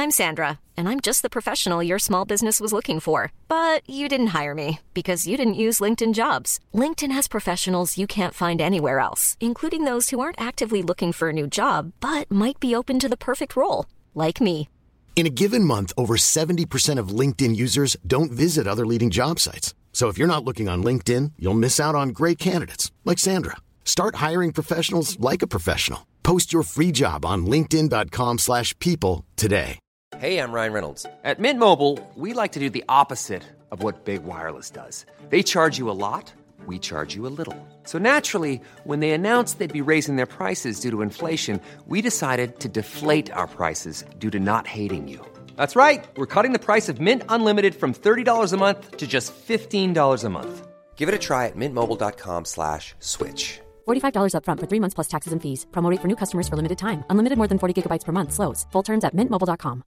I'm Sandra, and I'm just the professional your small business was looking for. But you didn't hire me because you didn't use LinkedIn Jobs. LinkedIn has professionals you can't find anywhere else, including those who aren't actively looking for a new job, but might be open to the perfect role, like me. In a given month, over 70% of LinkedIn users don't visit other leading job sites. So if you're not looking on LinkedIn, you'll miss out on great candidates like Sandra. Start hiring professionals like a professional. Post your free job on linkedin.com/people today. Hey, I'm Ryan Reynolds. At Mint Mobile, we like to do the opposite of what Big Wireless does. They charge you a lot, we charge you a little. So naturally, when they announced they'd be raising their prices due to inflation, we decided to deflate our prices due to not hating you. That's right. We're cutting the price of Mint Unlimited from $30 a month to just $15 a month. Give it a try at mintmobile.com/switch. $45 up front for 3 months plus taxes and fees. Promo rate for new customers for limited time. Unlimited more than 40 gigabytes per month. Slows full terms at mintmobile.com.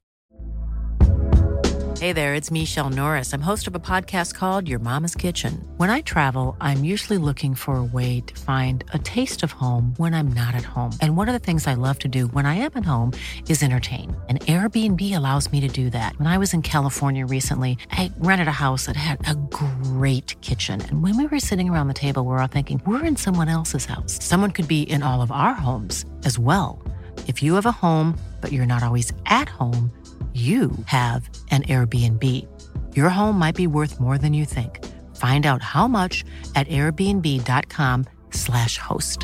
Hey there, it's Michelle Norris. I'm host of a podcast called Your Mama's Kitchen. When I travel, I'm usually looking for a way to find a taste of home when I'm not at home. And one of the things I love to do when I am at home is entertain. And Airbnb allows me to do that. When I was in California recently, I rented a house that had a great kitchen. And when we were sitting around the table, we were all thinking, we're in someone else's house. Someone could be in all of our homes as well. If you have a home, but you're not always at home, you have an Airbnb. Your home might be worth more than you think. Find out how much at airbnb.com/host.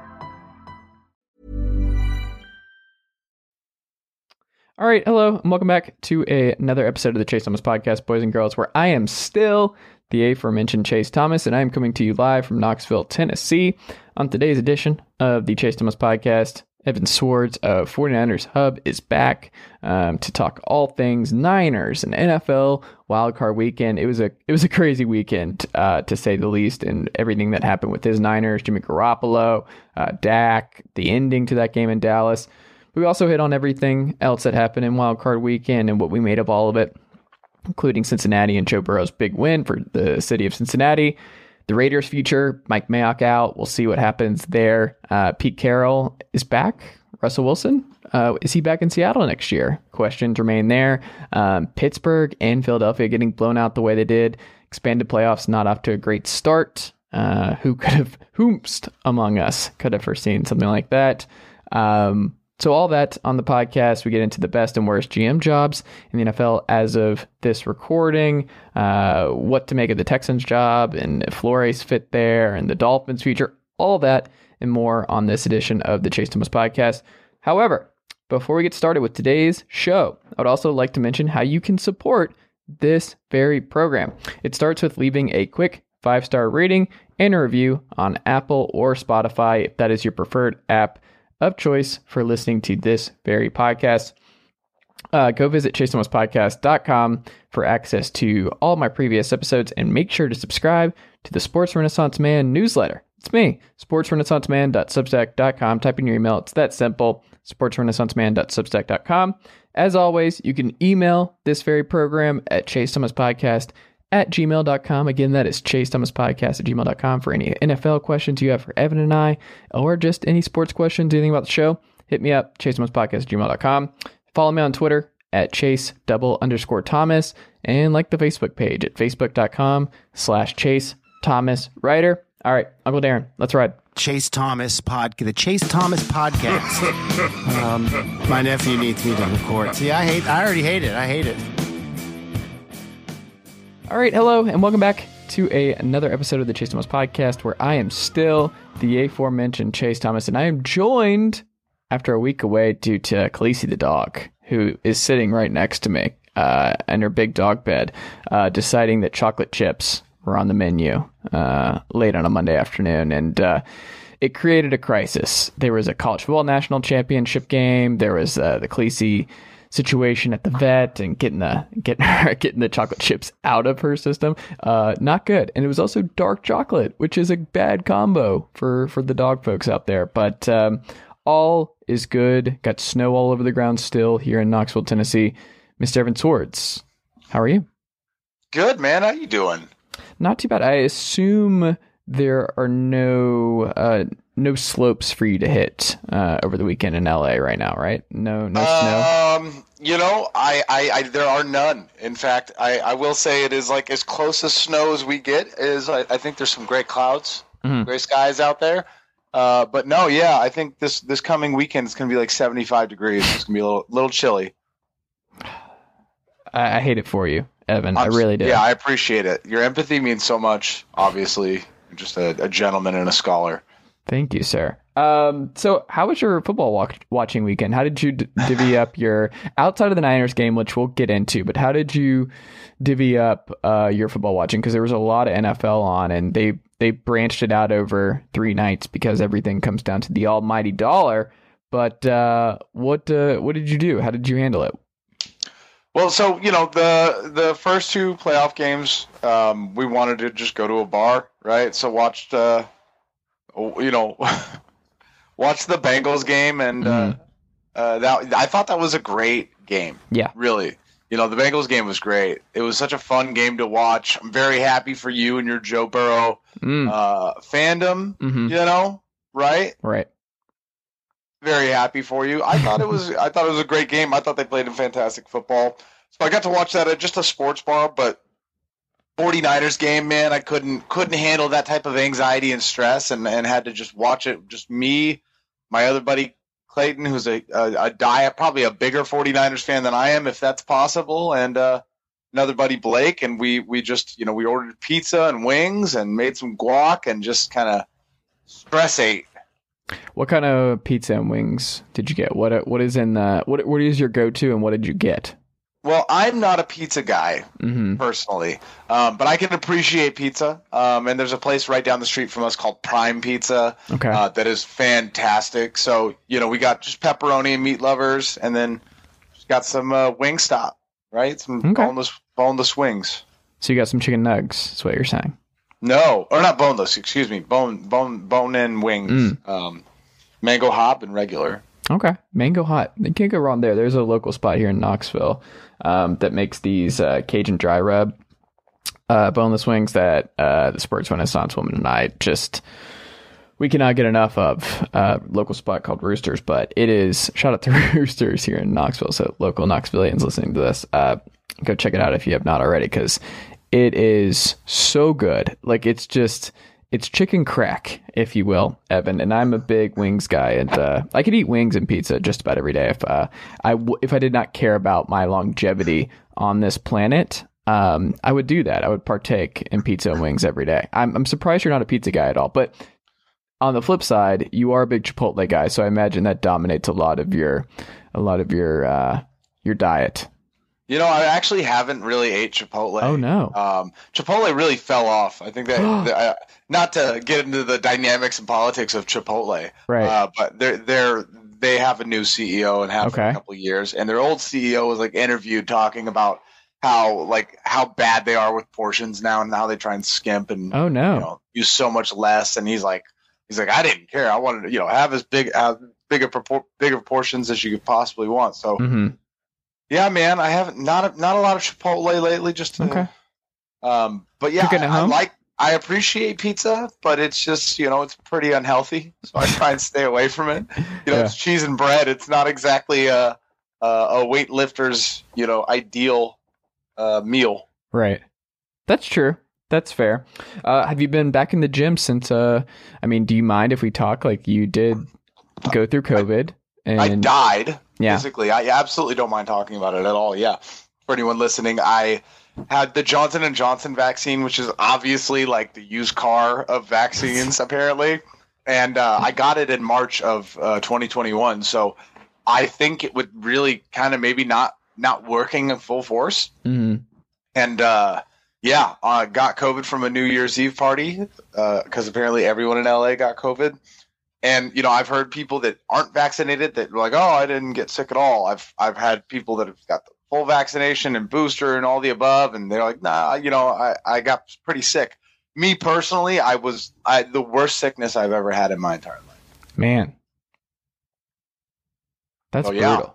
All right, hello, and welcome back to another episode of the Chase Thomas Podcast, boys and girls, where I am still the aforementioned Chase Thomas, and I am coming to you live from Knoxville, Tennessee. On today's edition of the Chase Thomas Podcast, Evan Swartz of 49ers Hub is back to talk all things Niners and NFL wildcard weekend. It was a crazy weekend to say the least, and everything that happened with his Niners, Jimmy Garoppolo, Dak, the ending to that game in Dallas. We also hit on everything else that happened in wildcard weekend and what we made of all of it, including Cincinnati and Joe Burrow's big win for the city of Cincinnati. The Raiders' future, Mike Mayock out. We'll see what happens there. Pete Carroll is back. Russell Wilson, is he back in Seattle next year? Questions remain there. Pittsburgh and Philadelphia getting blown out the way they did. Expanded playoffs not off to a great start. Whomst among us could have foreseen something like that? So all that on the podcast. We get into the best and worst GM jobs in the NFL as of this recording, what to make of the Texans job, and if Flores fit there, and the Dolphins future, all that and more on this edition of the Chase Thomas Podcast. However, before we get started with today's show, I would also like to mention how you can support this very program. It starts with leaving a quick 5-star rating and a review on Apple or Spotify, if that is your preferred app of choice for listening to this very podcast. Go visit chasethomaspodcast.com for access to all my previous episodes, and make sure to subscribe to the Sports Renaissance Man newsletter. It's me, sportsrenaissanceman.substack.com. Type in your email. It's that simple, sportsrenaissanceman.substack.com. As always, you can email this very program at chasethomaspodcast@gmail.com. Again, that is chasethomaspodcast@gmail.com for any NFL questions you have for Evan and I, or just any sports questions, anything about the show. Hit me up, chasethomaspodcast@gmail.com. Follow me on Twitter at chase_Thomas, and like the Facebook page at facebook.com/ChaseThomasWriter. All right, Uncle Darren, let's ride. Chase Thomas the Chase Thomas Podcast. My nephew needs me to record. See, I already hate it. I hate it. All right, hello, and welcome back to another episode of the Chase Thomas Podcast, where I am still the aforementioned Chase Thomas, and I am joined after a week away due to Khaleesi the dog, who is sitting right next to me in her big dog bed, deciding that chocolate chips were on the menu late on a Monday afternoon, and it created a crisis. There was a college football national championship game. There was the Khaleesi situation at the vet, and getting the chocolate chips out of her system. Not good. And it was also dark chocolate, which is a bad combo for the dog folks out there. But all is good. Got snow all over the ground still here in Knoxville, Tennessee. Mr. Evan Swartz, how are you? Good, man. How you doing? Not too bad. I assume there are no no slopes for you to hit over the weekend in LA right now, right? No snow. I there are none. In fact, I will say it is like as close as snow as we get. I think there's some great clouds, gray skies out there. But no, yeah, I think this coming weekend is going to be like 75 degrees. It's going to be a little chilly. I hate it for you, Evan. I really do. Yeah, I appreciate it. Your empathy means so much. Obviously, you're just a gentleman and a scholar. Thank you, sir. So how was your football watching weekend? How did you divvy up your, outside of the Niners game, which we'll get into, but how did you divvy up your football watching? Because there was a lot of NFL on, and they branched it out over 3 nights because everything comes down to the almighty dollar. But what did you do? How did you handle it? Well, so, the first 2 playoff games, we wanted to just go to a bar, right? So watched watch the Bengals game, and I thought that was a great game. Yeah, really. The Bengals game was great. It was such a fun game to watch. I'm very happy for you and your Joe Burrow fandom. Right? Right. Very happy for you. I thought it was a great game. I thought they played fantastic football. So I got to watch that at just a sports bar, but 49ers game, man, I couldn't handle that type of anxiety and stress, and had to just watch it. Just me, my other buddy Clayton, who's probably a bigger 49ers fan than I am, if that's possible, and another buddy Blake, and we just we ordered pizza and wings and made some guac and just kind of stress ate. What kind of pizza and wings did you get? What is in the what is your go-to, and what did you get? Well, I'm not a pizza guy personally, but I can appreciate pizza. And there's a place right down the street from us called Prime Pizza that is fantastic. So, we got just pepperoni and meat lovers, and then just got some Wingstop, right? Some boneless wings. So you got some chicken nugs, that's what you're saying. No, or not boneless, excuse me. Bone-in wings. Mango hot and regular. Okay. Mango hot. You can't go wrong there. There's a local spot here in Knoxville that makes these Cajun dry rub boneless wings that the Sports Renaissance woman and I we cannot get enough of. Local spot called Roosters, but it is, shout out to Roosters here in Knoxville. So local Knoxvillians listening to this, go check it out if you have not already, because it is so good. Like, it's chicken crack, if you will, Evan. And I'm a big wings guy, and I could eat wings and pizza just about every day if I did not care about my longevity on this planet. I would do that. I would partake in pizza and wings every day. I'm surprised you're not a pizza guy at all. But on the flip side, you are a big Chipotle guy, so I imagine that dominates a lot of your diet. I actually haven't really ate Chipotle. Oh, no. Chipotle really fell off. I think that, not to get into the dynamics and politics of Chipotle, right? But they have a new CEO and have for a couple of years, and their old CEO was interviewed talking about how bad they are with portions now, and how they try and skimp and use so much less. And he's like, I didn't care. I wanted to have bigger portions as you could possibly want. So. Mm-hmm. Yeah, man, I haven't not a lot of Chipotle lately. But yeah, I appreciate pizza, but it's just it's pretty unhealthy, so I try and stay away from it. It's cheese and bread. It's not exactly a weightlifter's ideal meal. Right. That's true. That's fair. Have you been back in the gym since? Do you mind if we talk? Like, you did go through COVID. I died physically. I absolutely don't mind talking about it at all. Yeah. For anyone listening, I had the Johnson & Johnson vaccine, which is obviously like the used car of vaccines, apparently. And I got it in March of 2021. So I think it would really kind of maybe not working in full force. Mm-hmm. And I got COVID from a New Year's Eve party because apparently everyone in LA got COVID. And, I've heard people that aren't vaccinated that were like, oh, I didn't get sick at all. I've had people that have got the full vaccination and booster and all the above, and they're like, nah, I got pretty sick. Me personally, I the worst sickness I've ever had in my entire life. Man. That's brutal.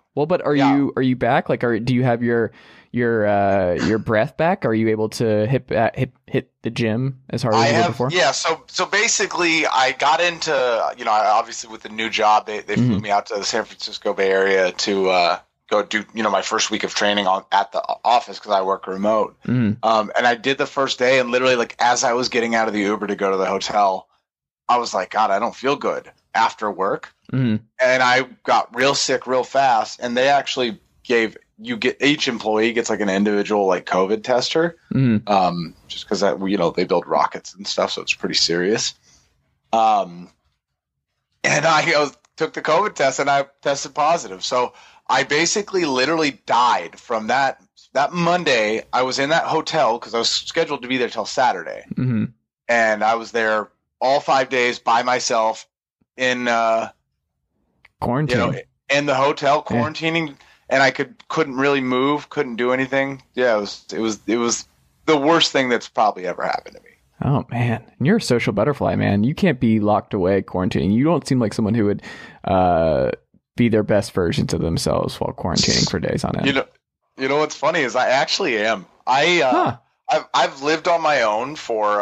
Well, but are you back? Like, do you have your breath back? Are you able to hit the gym as hard as you were before? Yeah. So basically, I got into obviously with the new job, they flew me out to the San Francisco Bay Area to go do my first week of training at the office because I work remote. And I did the first day, and literally like as I was getting out of the Uber to go to the hotel, I was like, God, I don't feel good after work. And I got real sick real fast, and they actually each employee gets like an individual like COVID tester, just because they build rockets and stuff, so it's pretty serious. And I took the COVID test, and I tested positive. So I basically literally died from that Monday. I was in that hotel because I was scheduled to be there till Saturday, and I was there all 5 days by myself in quarantine, in the hotel quarantining. And I couldn't really move, couldn't do anything. Yeah, it was the worst thing that's probably ever happened to me. Oh man, and you're a social butterfly, man. You can't be locked away quarantining. You don't seem like someone who would be their best versions of themselves while quarantining for days on end. You know what's funny is I actually am. I've lived on my own for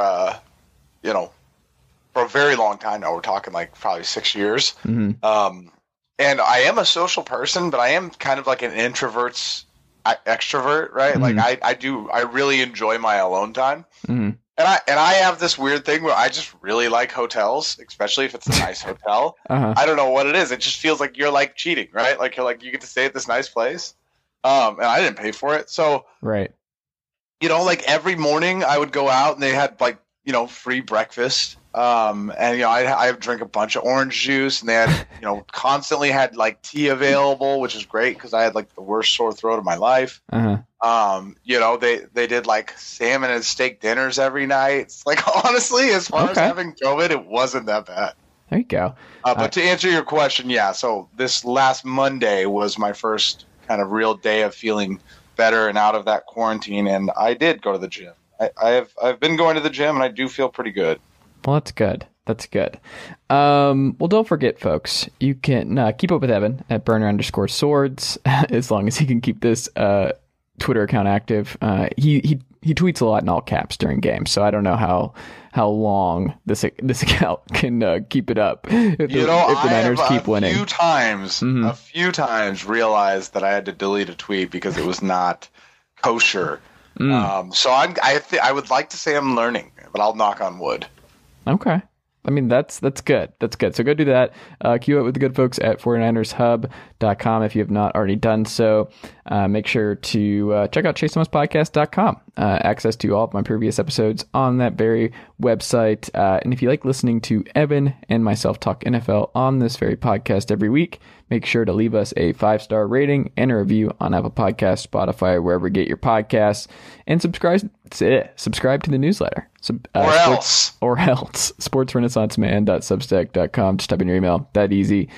for a very long time now. We're talking like probably 6 years. And I am a social person, but I am kind of like an introvert's extrovert, right? Like I really enjoy my alone time. And I have this weird thing where I just really like hotels, especially if it's a nice hotel. I don't know what it is. It just feels like you're like cheating, right? Like you get to stay at this nice place. And I didn't pay for it. So, right. Like every morning I would go out and they had like, free breakfast. And I drink a bunch of orange juice, and they had constantly had like tea available, which is great because I had like the worst sore throat of my life. They did like salmon and steak dinners every night. It's like honestly, as far as having COVID, it wasn't that bad. There you go. But to answer your question, yeah. So this last Monday was my first kind of real day of feeling better and out of that quarantine, and I did go to the gym. I've been going to the gym, and I do feel pretty good. Well, that's good. That's good. Well, don't forget, folks, you can keep up with Evan at burner_swords as long as he can keep this Twitter account active. He tweets a lot in all caps during games, so I don't know how long this account can keep it up if the Niners keep winning. A few times realized that I had to delete a tweet because it was not kosher. So I would like to say I'm learning, but I'll knock on wood. Okay. I mean, that's good. That's good. So go do that. Queue up with the good folks at 49ershub.com if you have not already done so. Make sure to check out ChaseThomasPodcast.com. Access to all of my previous episodes on that very website. And if you like listening to Evan and myself talk NFL on this very podcast every week, make sure to leave us a 5-star rating and a review on Apple Podcasts, Spotify, wherever you get your podcasts, and subscribe to the newsletter. Or else. sportsrenaissanceman.substack.com. Just type in your email. That easy.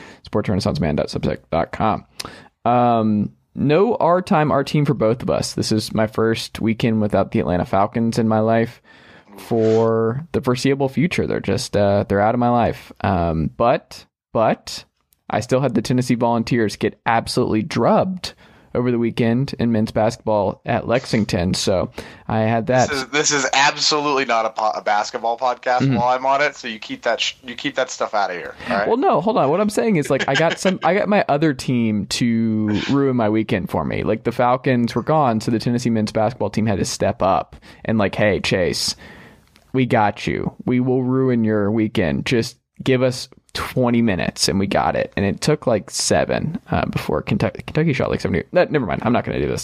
sportsrenaissanceman.substack.com. No our team for both of us. This is my first weekend without the Atlanta Falcons in my life for the foreseeable future. They're just they're out of my life. But I still had the Tennessee Volunteers get absolutely drubbed over the weekend in men's basketball at Lexington. So I had that. This is absolutely not a basketball podcast while I'm on it. So you keep that stuff out of here. All right? Well, no, hold on. What I'm saying is like I got my other team to ruin my weekend for me. Like the Falcons were gone, so the Tennessee men's basketball team had to step up and like, hey, Chase, we got you. We will ruin your weekend. Just give us 20 minutes, and we got it. And it took like 7 before Kentucky shot like 70. Never mind. I'm not going to do this.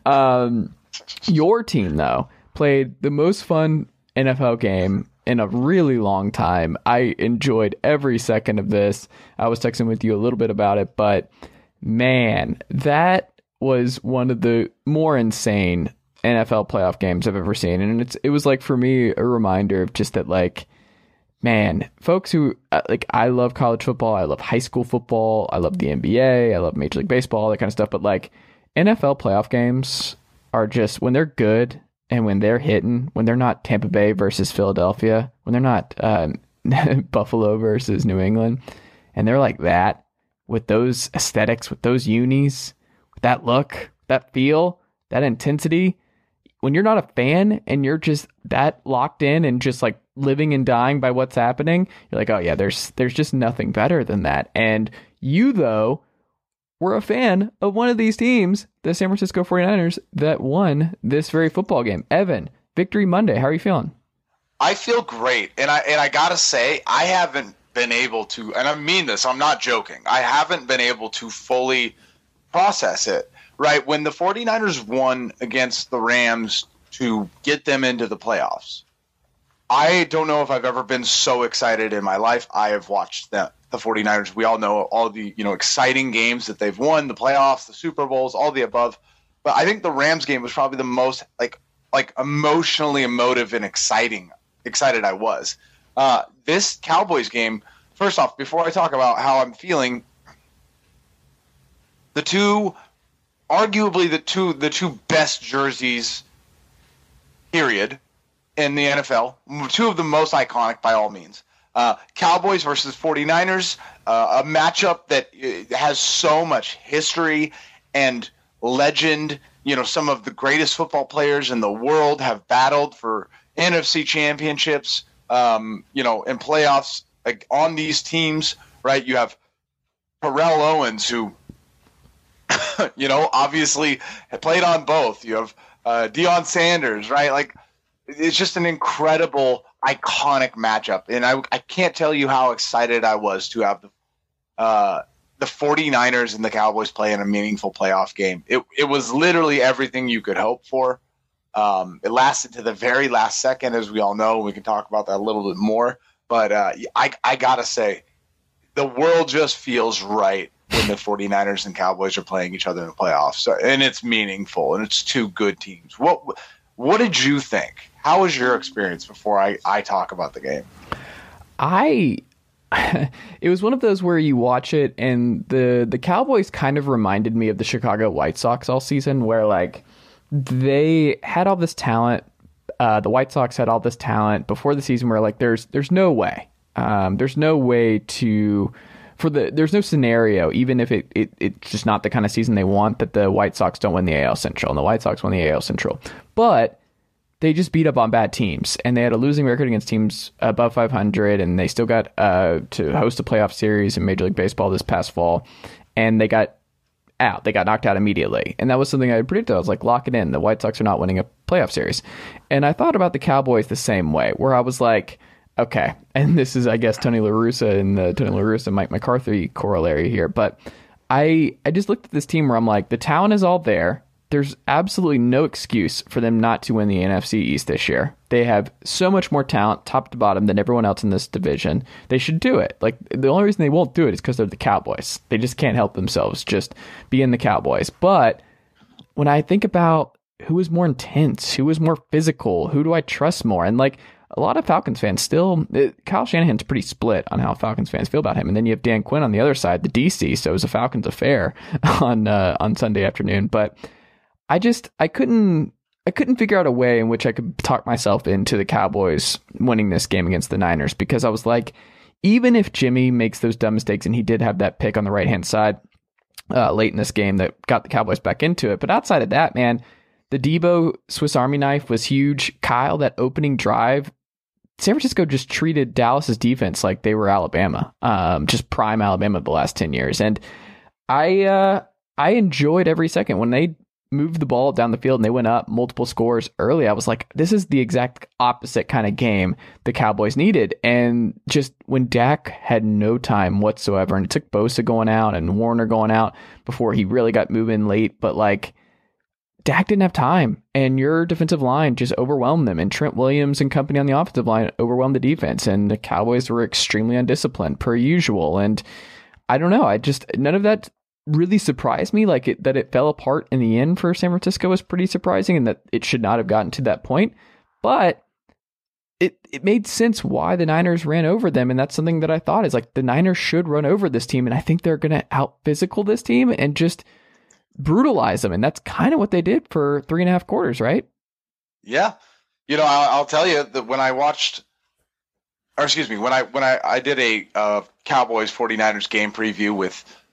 Your team, though, played the most fun NFL game in a really long time. I enjoyed every second of this. I was texting with you a little bit about it, but man, that was one of the more insane NFL playoff games I've ever seen. And it was like, for me, a reminder of just that, like, man, folks who like, I love college football, I love high school football, I love the NBA, I love Major League Baseball, all that kind of stuff. But like NFL playoff games are just, when they're good and when they're hitting, when they're not Tampa Bay versus Philadelphia, when they're not Buffalo versus New England, and they're like that, with those aesthetics, with those unis, with that look, that feel, that intensity, when you're not a fan and you're just that locked in and just like living and dying by what's happening, you're like, oh yeah, there's just nothing better than that. And you, though, were a fan of one of these teams, the San Francisco 49ers, that won this very football game. Evan, Victory Monday, how are you feeling? I feel great. And I gotta say, I haven't been able to, and I mean this, I'm not joking, I haven't been able to fully process it. Right, when the 49ers won against the Rams to get them into the playoffs, I don't know if I've ever been so excited in my life. I have watched the 49ers. We all know all the exciting games that they've won, the playoffs, the Super Bowls, all the above. But I think the Rams game was probably the most like emotionally emotive and excited I was. This Cowboys game, first off, before I talk about how I'm feeling, arguably the two best jerseys, period, in the NFL. Two of the most iconic by all means. Cowboys versus 49ers, a matchup that has so much history and legend. Some of the greatest football players in the world have battled for NFC championships, in playoffs on these teams, right? You have Terrell Owens, who obviously played on both. You have Deion Sanders, right? Like, it's just an incredible, iconic matchup. And I can't tell you how excited I was to have the 49ers and the Cowboys play in a meaningful playoff game. It was literally everything you could hope for. It lasted to the very last second, as we all know. We can talk about that a little bit more. But I got to say, the world just feels right when the 49ers and Cowboys are playing each other in the playoffs. So, and it's meaningful, and it's two good teams. What did you think? How was your experience before I talk about the game? It was one of those where you watch it, and the Cowboys kind of reminded me of the Chicago White Sox all season, where like they had all this talent. The White Sox had all this talent before the season where like there's no way. There's no way to... there's no scenario, even if it's just not the kind of season they want, that the White Sox don't win the AL Central, and the White Sox won the AL Central. But they just beat up on bad teams, and they had a losing record against teams above 500, and they still got to host a playoff series in Major League Baseball this past fall, and they got out. They got knocked out immediately, and that was something I predicted. I was like, lock it in. The White Sox are not winning a playoff series. And I thought about the Cowboys the same way, where I was like, okay, and this is, I guess, Tony La Russa and the Tony La Russa, Mike McCarthy corollary here, but I just looked at this team where I'm like, the talent is all there. There's absolutely no excuse for them not to win the NFC East this year. They have so much more talent, top to bottom, than everyone else in this division. They should do it. Like, the only reason they won't do it is because they're the Cowboys. They just can't help themselves just being the Cowboys. But when I think about who is more intense, who is more physical, who do I trust more, and like, a lot of Falcons fans still, Kyle Shanahan's pretty split on how Falcons fans feel about him. And then you have Dan Quinn on the other side, the DC, so it was a Falcons affair on Sunday afternoon. But I couldn't figure out a way in which I could talk myself into the Cowboys winning this game against the Niners, because I was like, even if Jimmy makes those dumb mistakes, and he did have that pick on the right-hand side late in this game that got the Cowboys back into it. But outside of that, man, the Debo Swiss Army knife was huge. Kyle, that opening drive, San Francisco just treated Dallas's defense like they were Alabama, just prime Alabama the last 10 years. And I enjoyed every second. When they moved the ball down the field and they went up multiple scores early, I was like, this is the exact opposite kind of game the Cowboys needed. And just when Dak had no time whatsoever, and it took Bosa going out and Warner going out before he really got moving late, but like, Dak didn't have time, and your defensive line just overwhelmed them, and Trent Williams and company on the offensive line overwhelmed the defense, and the Cowboys were extremely undisciplined per usual. And I don't know, none of that really surprised me. Like, that it fell apart in the end for San Francisco was pretty surprising, and that it should not have gotten to that point. But it made sense why the Niners ran over them, and that's something that I thought is like, the Niners should run over this team, and I think they're going to out physical this team and just brutalize them, and that's kind of what they did for 3.5 quarters, right? Yeah, I'll tell you that when I did a Cowboys 49ers game preview with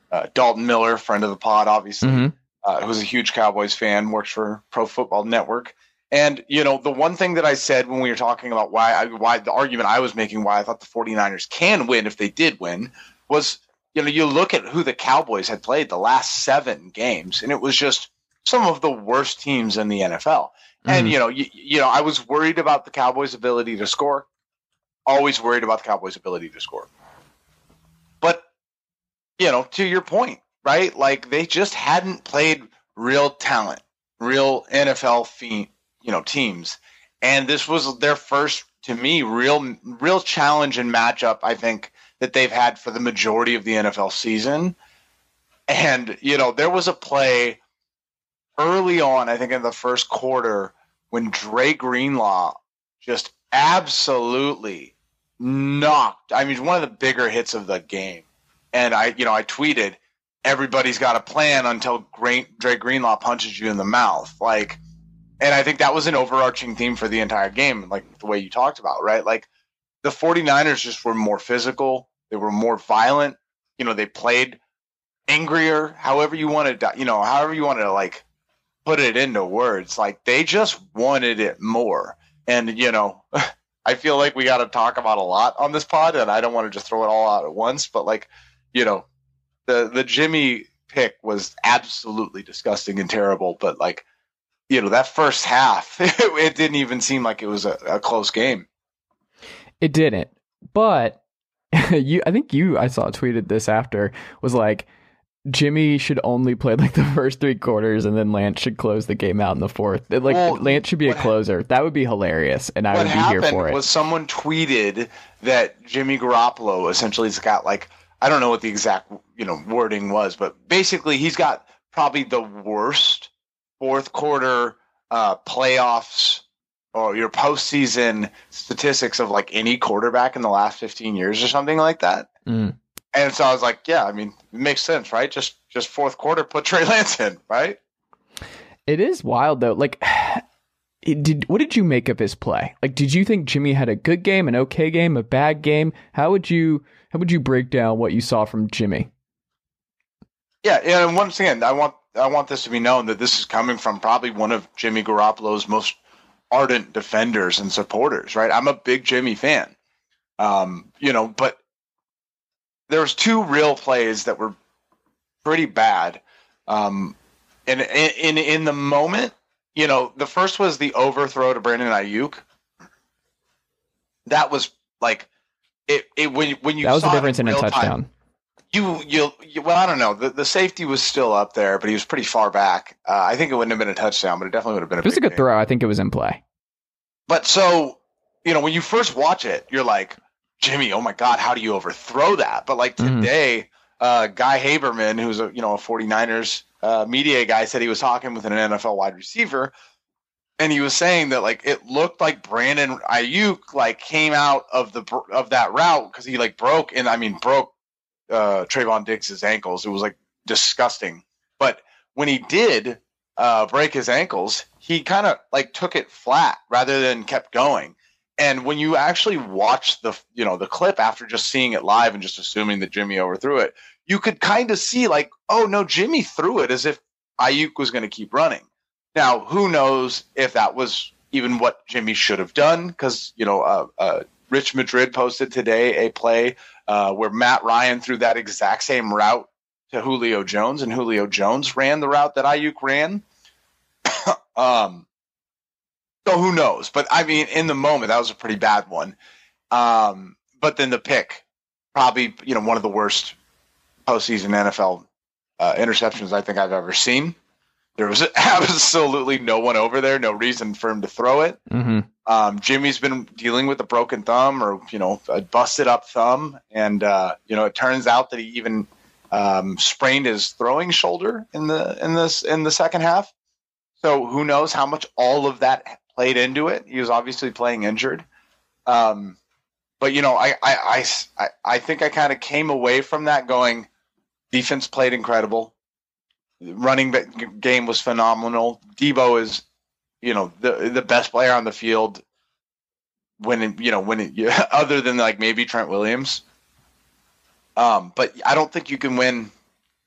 Dalton Miller, friend of the pod, obviously, who's a huge Cowboys fan, works for Pro Football Network. And, the one thing that I said when we were talking about why the argument I was making, why I thought the 49ers can win if they did win, was, you look at who the Cowboys had played the last 7 games, and it was just some of the worst teams in the NFL. And, I was worried about the Cowboys' ability to score. Always worried about the Cowboys' ability to score. But, to your point, right? Like, they just hadn't played real talent, real NFL teams. And this was their first, to me, real challenge and matchup, I think, that they've had for the majority of the NFL season. And, there was a play early on, I think in the first quarter, when Dre Greenlaw just absolutely knocked, one of the bigger hits of the game. And I tweeted, everybody's got a plan until Dre Greenlaw punches you in the mouth. And I think that was an overarching theme for the entire game, like the way you talked about, right? Like, the 49ers just were more physical. They were more violent. They played angrier, however you wanted to like put it into words. Like, they just wanted it more. And, I feel like we got to talk about a lot on this pod, and I don't want to just throw it all out at once, but the Jimmy pick was absolutely disgusting and terrible. But that first half, it didn't even seem like it was a close game. It didn't. But I saw tweeted this after, was like, Jimmy should only play the first 3 quarters, and then Lance should close the game out in the fourth. Lance should be a closer. That would be hilarious, and I would be here for it. What happened was someone tweeted that Jimmy Garoppolo essentially has got I don't know what the exact wording was, but basically he's got probably the worst fourth quarter playoffs or your postseason statistics of any quarterback in the last 15 years or something like that. And so I was like, yeah, it makes sense, right? Just fourth quarter, put Trey Lance in, right? It is wild though. What did you make of his play? Did you think Jimmy had a good game, an okay game, a bad game? How would you break down what you saw from Jimmy? Yeah, and once again, I want this to be known that this is coming from probably one of Jimmy Garoppolo's most ardent defenders and supporters, right? I'm a big Jimmy fan. But there was 2 real plays that were pretty bad. And in the moment, the first was the overthrow to Brandon Ayuk. That was when you that was saw the difference in a touchdown. Time, well, I don't know. The safety was still up there, but he was pretty far back. I think it wouldn't have been a touchdown, but it definitely would have been a big It was a good throw. I think it was in play. But so, when you first watch it, you're like, Jimmy, oh my God, how do you overthrow that? But today, Guy Haberman, who's a 49ers media guy, said he was talking with an NFL wide receiver, and he was saying that it looked like Brandon Ayuk came out of that route because he broke Trayvon Diggs' ankles. It was disgusting. But when he did break his ankles, he kind of took it flat rather than kept going. And when you actually watch the clip after just seeing it live and just assuming that Jimmy overthrew it, you could kind of see oh no, Jimmy threw it as if Ayuk was going to keep running. Now, who knows if that was even what Jimmy should have done? Because Rich Madrid posted today a play where Matt Ryan threw that exact same route to Julio Jones, and Julio Jones ran the route that Ayuk ran. So who knows? But in the moment, that was a pretty bad one. But then the pick, probably one of the worst postseason NFL interceptions I think I've ever seen. There was absolutely no one over there, no reason for him to throw it. Mm-hmm. Jimmy's been dealing with a broken thumb or a busted up thumb, and it turns out that he even sprained his throwing shoulder in the second half. So who knows how much all of that played into it. He was obviously playing injured. But I think I kind of came away from that going, defense played incredible. Running game was phenomenal. Debo is, the best player on the field other than maybe Trent Williams. But I don't think you can win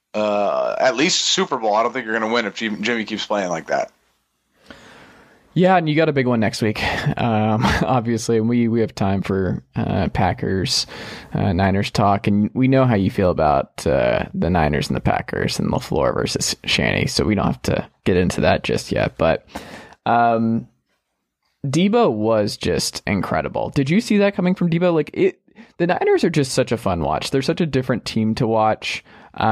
at least Super Bowl. I don't think you're going to win if Jimmy keeps playing like that. Yeah, and you got a big one next week. Obviously, and we have time for Packers, Niners talk, and we know how you feel about the Niners and the Packers and LaFleur versus Shanny, so we don't have to get into that just yet. But Debo was just incredible. Did you see that coming from Debo? Like the Niners are just such a fun watch. They're such a different team to watch.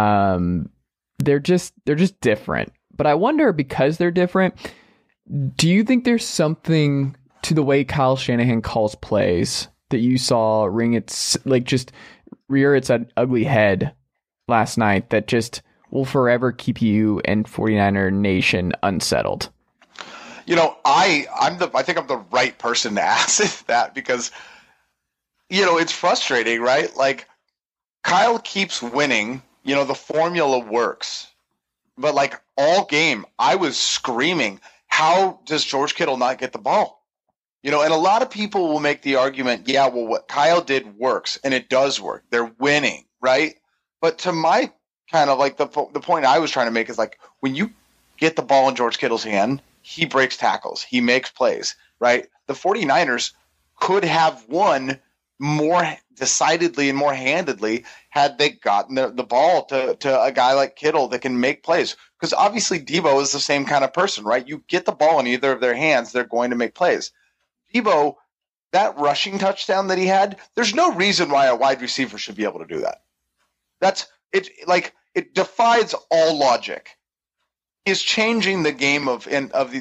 They're just different. But I wonder, because they're different, do you think there's something to the way Kyle Shanahan calls plays that you saw just rear its ugly head last night that just will forever keep you and 49er Nation unsettled? I think I'm the right person to ask that, because it's frustrating, right? Like, Kyle keeps winning, the formula works, but like all game I was screaming, how does George Kittle not get the ball? And a lot of people will make the argument, yeah, well, what Kyle did works, and it does work. They're winning, right? But to my kind of like the point I was trying to make is, like, when you get the ball in George Kittle's hand, he breaks tackles, he makes plays, right? The 49ers could have won more decidedly and more handedly had they gotten the ball to a guy like Kittle that can make plays. Because obviously Debo is the same kind of person, right? You get the ball in either of their hands, they're going to make plays. Debo, that rushing touchdown that he had, there's no reason why a wide receiver should be able to do that. That's it. Like, it defies all logic. He's changing the game of the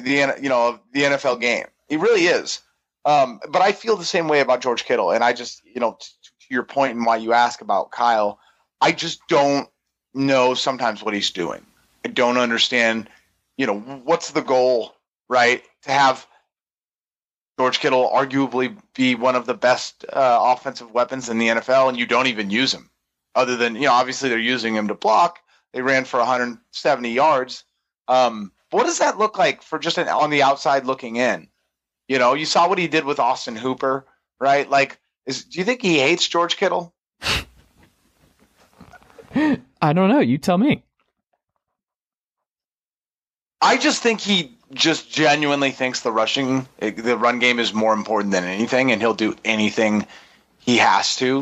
NFL game. He really is. But I feel the same way about George Kittle, and I just, to your point and why you ask about Kyle, I just don't know sometimes what he's doing. I don't understand, what's the goal, right? To have George Kittle arguably be one of the best offensive weapons in the NFL, and you don't even use him. Other than, obviously they're using him to block. They ran for 170 yards. What does that look like for just on the outside looking in? You saw what he did with Austin Hooper, right? Like, do you think he hates George Kittle? I don't know. You tell me. I just think he just genuinely thinks the run game is more important than anything, and he'll do anything he has to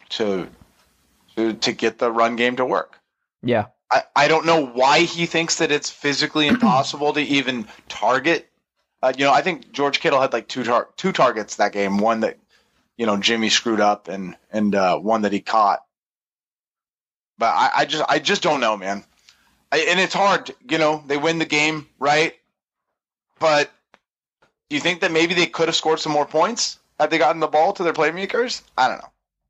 get the run game to work. Yeah. I don't know why he thinks that it's physically impossible to even target. I think George Kittle had like two targets that game. One that, Jimmy screwed up, and one that he caught. But I just don't know, man. And it's hard, they win the game, right? But do you think that maybe they could have scored some more points had they gotten the ball to their playmakers? I don't know.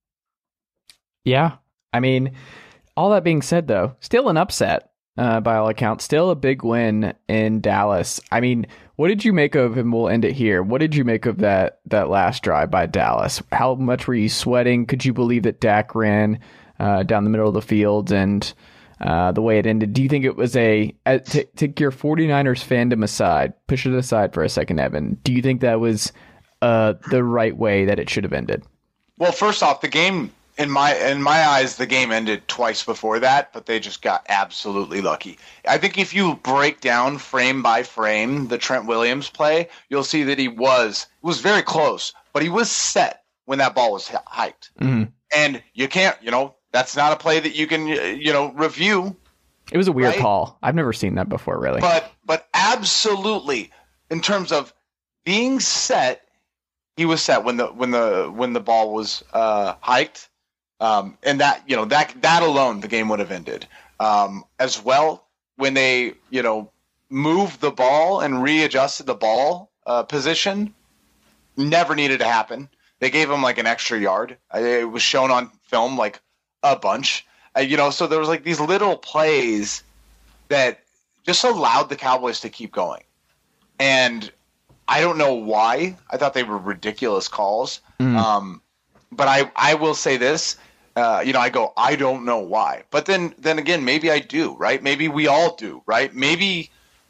Yeah. I mean, all that being said, though, still an upset by all accounts. Still a big win in Dallas. I mean, what did you make of, and we'll end it here, what did you make of that last drive by Dallas? How much were you sweating? Could you believe that Dak ran down the middle of the field and the way it ended? Do you think it was take your 49ers fandom aside, push it aside for a second, Evan, do you think that was the right way that it should have ended? Well, first off, the game, in my eyes, the game ended twice before that, but they just got absolutely lucky. I think if you break down frame by frame the Trent Williams play, you'll see that it was very close, but he was set when that ball was hiked. Mm-hmm. And you can't, that's not a play that you can, review. It was a weird call. I've never seen that before, really. But absolutely, in terms of being set, he was set when the ball was hiked. And that alone, the game would have ended. As well, when they, moved the ball and readjusted the ball position, never needed to happen. They gave him like an extra yard. It was shown on film like a bunch. So there was like these little plays that just allowed the Cowboys to keep going. And I don't know why. I thought they were ridiculous calls. Mm. But I will say this. I don't know why. But then again, maybe I do, right? Maybe we all do, right? Maybe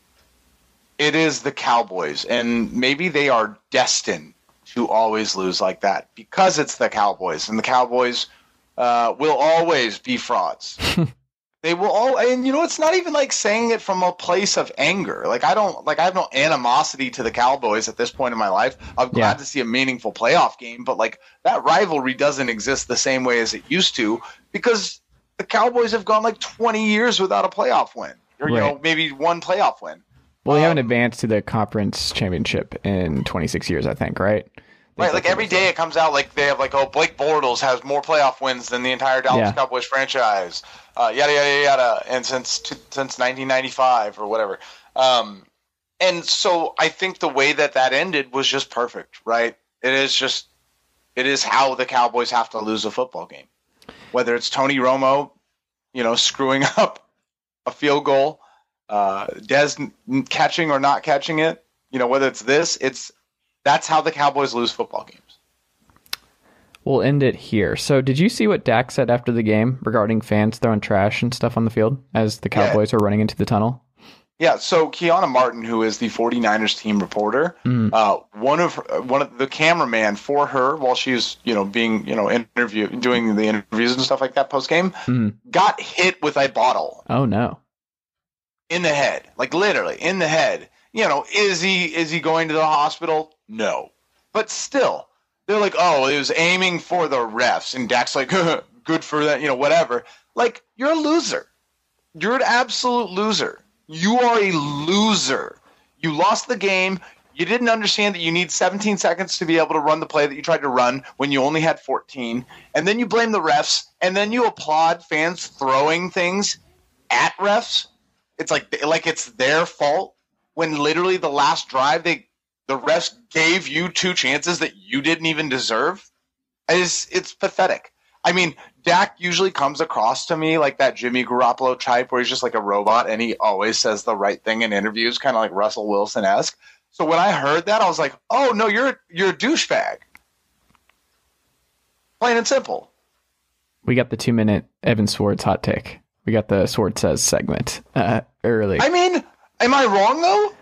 it is the Cowboys, and maybe they are destined to always lose like that because it's the Cowboys, and the Cowboys will always be frauds. They will all, and it's not even like saying it from a place of anger. Like I have no animosity to the Cowboys at this point in my life. I'm glad to see a meaningful playoff game, but like that rivalry doesn't exist the same way as it used to because the Cowboys have gone like 20 years without a playoff win, or maybe one playoff win. Well, they haven't advanced to the conference championship in 26 years, I think, right? Right, like every day it comes out like they have like, Blake Bortles has more playoff wins than the entire Dallas Cowboys franchise, yada, yada, yada, and since 1995 or whatever. And so I think the way that ended was just perfect, right? It is how the Cowboys have to lose a football game. Whether it's Tony Romo, screwing up a field goal, Dez catching or not catching it, whether it's this, that's how the Cowboys lose football games. We'll end it here. So did you see what Dak said after the game regarding fans throwing trash and stuff on the field as the Cowboys were running into the tunnel? Yeah, so Kiana Martin, who is the 49ers team reporter, one of the cameraman for her while she's, being, doing the interviews and stuff like that post game, got hit with a bottle. Oh no. In the head, like literally in the head. Is he going to the hospital? No. But still, they're like, oh, it was aiming for the refs. And Dak's like, good for that, whatever. Like, you're a loser. You're an absolute loser. You are a loser. You lost the game. You didn't understand that you need 17 seconds to be able to run the play that you tried to run when you only had 14. And then you blame the refs. And then you applaud fans throwing things at refs. It's like it's their fault. When literally the last drive, the refs gave you 2 chances that you didn't even deserve. It's pathetic. I mean, Dak usually comes across to me like that Jimmy Garoppolo type where he's just like a robot and he always says the right thing in interviews, kind of like Russell Wilson-esque. So when I heard that, I was like, oh, no, you're a douchebag. Plain and simple. We got the 2-minute Evan Swartz hot take. We got the Swartz Says segment early. I mean... Am I wrong,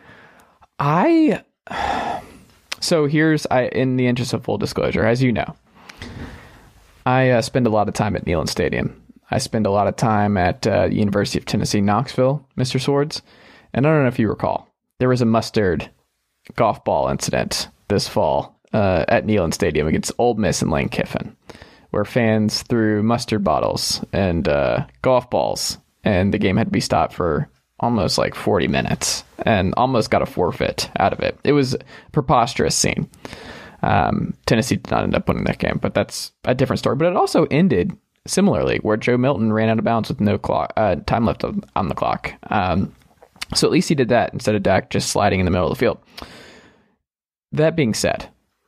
though? So here's, in the interest of full disclosure, as you know, I spend a lot of time at Neyland Stadium. I spend a lot of time at University of Tennessee, Knoxville, Mr. Swords. And I don't know if you recall, there was a mustard golf ball incident this fall at Neyland Stadium against Ole Miss and Lane Kiffin, where fans threw mustard bottles and golf balls, and the game had to be stopped for almost like 40 minutes and almost got a forfeit out of it. It was a preposterous scene. Tennessee did not end up winning that game, but that's a different story. But it also ended similarly where Joe Milton ran out of bounds with no time left on the clock. So at least he did that instead of Dak just sliding in the middle of the field. That being said,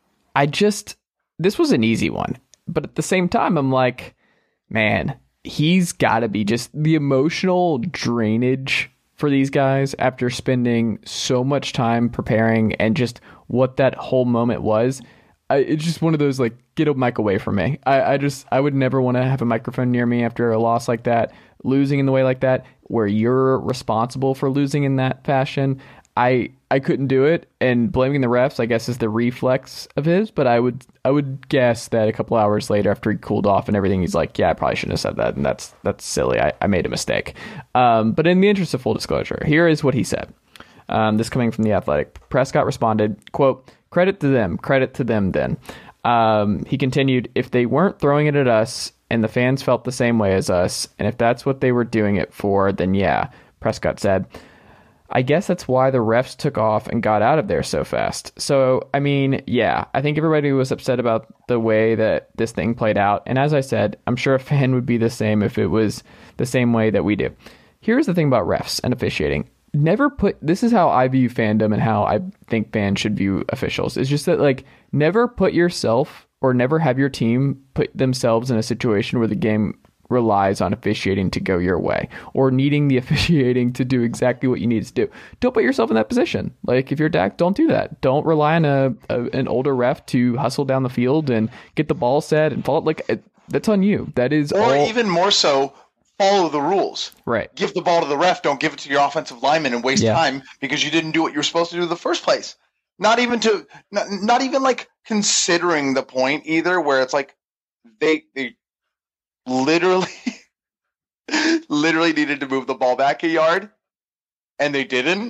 this was an easy one, but at the same time, I'm like, man, he's got to be just the emotional drainage for these guys after spending so much time preparing and just what that whole moment was. It's just one of those, like, get a mic away from me. I would never want to have a microphone near me after a loss like that, losing in the way like that, where you're responsible for losing in that fashion. I couldn't do it, and blaming the refs, I guess, is the reflex of his, but I would guess that a couple hours later after he cooled off and everything, he's like, yeah, I probably shouldn't have said that, and that's silly. I made a mistake. But in the interest of full disclosure, here is what he said. This coming from The Athletic. Prescott responded, quote, credit to them then. He continued, if they weren't throwing it at us and the fans felt the same way as us, and if that's what they were doing it for, then yeah, Prescott said. I guess that's why the refs took off and got out of there so fast. So, I mean, yeah, I think everybody was upset about the way that this thing played out. And as I said, I'm sure a fan would be the same if it was the same way that we do. Here's the thing about refs and officiating. This is how I view fandom and how I think fans should view officials. It's just that, like, never put yourself or never have your team put themselves in a situation where the game relies on officiating to go your way or needing the officiating to do exactly what you need to do. Don't put yourself in that position. Like, if you're Dak, don't do that. Don't rely on an older ref to hustle down the field and get the ball set and fall. That's on you. That is even more so, follow the rules. Right. Give the ball to the ref. Don't give it to your offensive lineman and waste time because you didn't do what you were supposed to do in the first place. Not even like considering the point either, where it's like they literally literally needed to move the ball back a yard, and they didn't.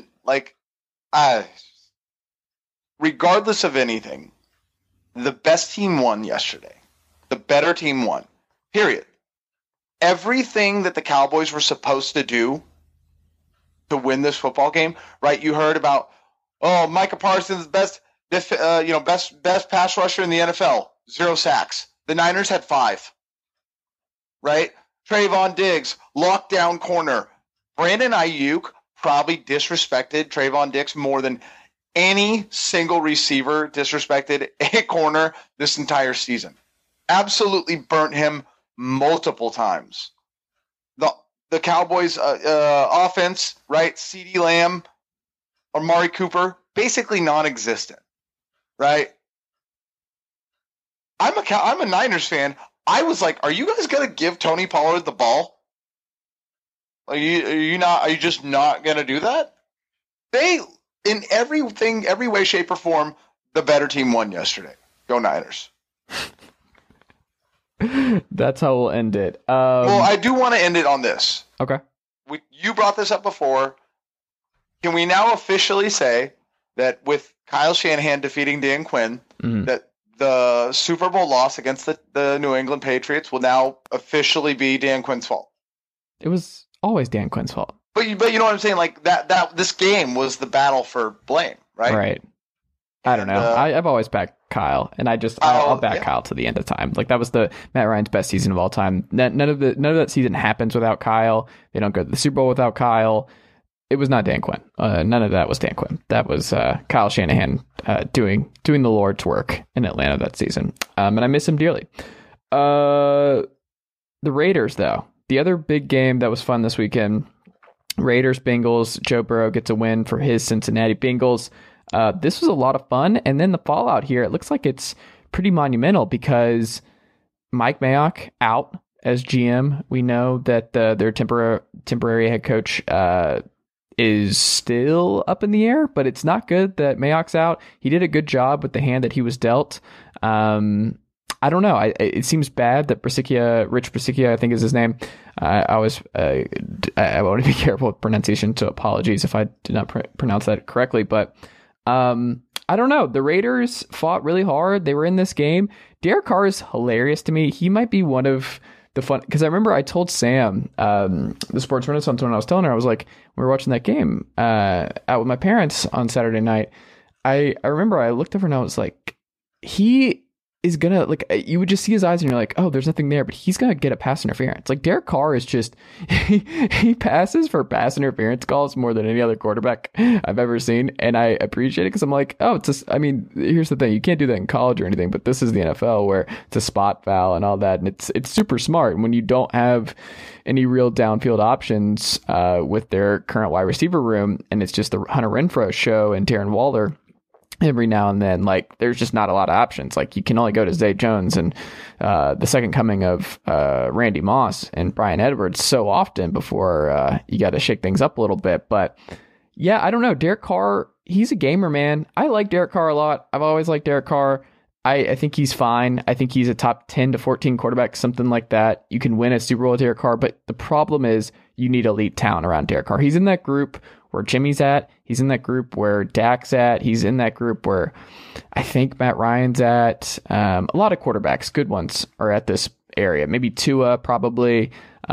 Regardless of anything, the best team won yesterday. The better team won. Period. Everything that the Cowboys were supposed to do to win this football game, right? You heard about, Micah Parsons, best pass rusher in the NFL, 0 sacks. The Niners had 5, right? Trayvon Diggs, lockdown corner. Brandon Ayuk probably disrespected Trayvon Diggs more than any single receiver disrespected a corner this entire season. Absolutely burnt him multiple times. The Cowboys offense, right? CeeDee Lamb, Amari Cooper, basically non-existent, right? I'm a Niners fan. I was like, are you guys going to give Tony Pollard the ball? Are you just not going to do that? They, in every way, shape, or form, the better team won yesterday. Go Niners. That's how we'll end it. Well, I do want to end it on this. Okay. You brought this up before. Can we now officially say that with Kyle Shanahan defeating Dan Quinn, that the Super Bowl loss against the New England Patriots will now officially be Dan Quinn's fault? It was always Dan Quinn's fault. But you know what I'm saying? Like that this game was the battle for blame, right? Right. I don't know. I've always backed Kyle, and I'll back Kyle to the end of time. Like that was the Matt Ryan's best season of all time. None of that season happens without Kyle. They don't go to the Super Bowl without Kyle. It was not Dan Quinn. None of that was Dan Quinn. That was Kyle Shanahan doing the Lord's work in Atlanta that season. And I miss him dearly. The Raiders, though, the other big game that was fun this weekend. Raiders Bengals. Joe Burrow gets a win for his Cincinnati Bengals. This was a lot of fun, and then the fallout here, it looks like it's pretty monumental because Mike Mayock out as GM. We know that their temporary head coach is still up in the air, but it's not good that Mayock's out. He did a good job with the hand that he was dealt. I don't know. It seems bad that Rich Bisaccia, I think is his name. I want to be careful with pronunciation, so apologies if I did not pronounce that correctly, but I don't know. The Raiders fought really hard. They were in this game. Derek Carr is hilarious to me. He might be one of the fun, because I remember I told Sam, the Sports Renaissance, when I was telling her, I was like, we were watching that game out with my parents on Saturday night. I remember I looked over and I was like, he is gonna, like, you would just see his eyes and you're like, oh, there's nothing there, but he's gonna get a pass interference. Like Derek Carr is just he passes for pass interference calls more than any other quarterback I've ever seen, and I appreciate it because I'm like, oh, it's just, I mean, here's the thing, you can't do that in college or anything, but this is the NFL where it's a spot foul and all that, and it's super smart. And when you don't have any real downfield options with their current wide receiver room, and it's just the Hunter Renfrow show and Darren Waller every now and then, like, there's just not a lot of options. Like, you can only go to Zay Jones and the second coming of Randy Moss and Brian Edwards so often before you got to shake things up a little bit. But yeah, I don't know. Derek Carr, he's a gamer, man. I like Derek Carr a lot. I've always liked Derek Carr. I think he's fine. I think he's a top 10 to 14 quarterback, something like that. You can win a Super Bowl with Derek Carr, but the problem is you need elite talent around Derek Carr. He's in that group where Jimmy's at. He's in that group where Dak's at. He's in that group where I think Matt Ryan's at. A lot of quarterbacks, good ones, are at this area. Maybe Tua, probably.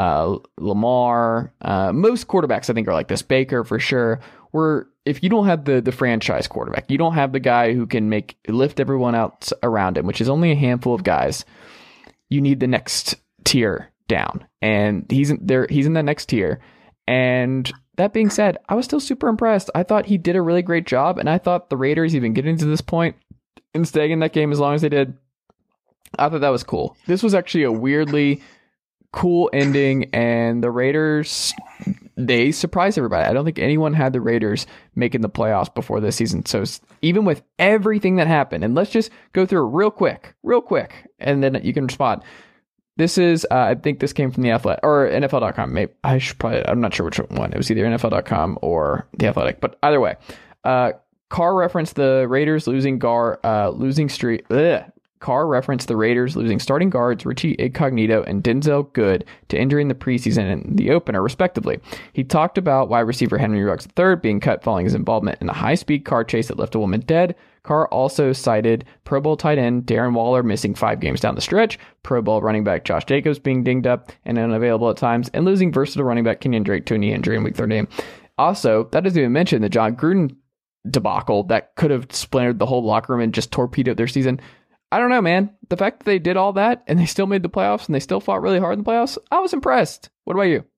Lamar. Most quarterbacks, I think, are like this. Baker, for sure. Where if you don't have the franchise quarterback, you don't have the guy who can lift everyone else around him, which is only a handful of guys, you need the next tier down. And he's in that next tier. And that being said, I was still super impressed. I thought he did a really great job, and I thought the Raiders, even getting to this point and staying in that game as long as they did, I thought that was cool. This was actually a weirdly cool ending, and the Raiders, they surprised everybody. I don't think anyone had the Raiders making the playoffs before this season. So even with everything that happened, and let's just go through it real quick, and then you can respond. This is, I think this came from The Athletic, or NFL.com. Maybe I'm not sure which one. It was either NFL.com or The Athletic, but either way, Carr referenced the Raiders losing streak. Carr referenced the Raiders losing starting guards Richie Incognito and Denzel Good to injury in the preseason and the opener, respectively. He talked about wide receiver Henry Ruggs III being cut following his involvement in a high-speed car chase that left a woman dead. Carr also cited Pro Bowl tight end Darren Waller missing 5 games down the stretch, Pro Bowl running back Josh Jacobs being dinged up and unavailable at times, and losing versatile running back Kenyon Drake to a knee injury in Week 13. Also, that doesn't even mention the John Gruden debacle that could have splintered the whole locker room and just torpedoed their season. I don't know, man. The fact that they did all that and they still made the playoffs and they still fought really hard in the playoffs, I was impressed. What about you?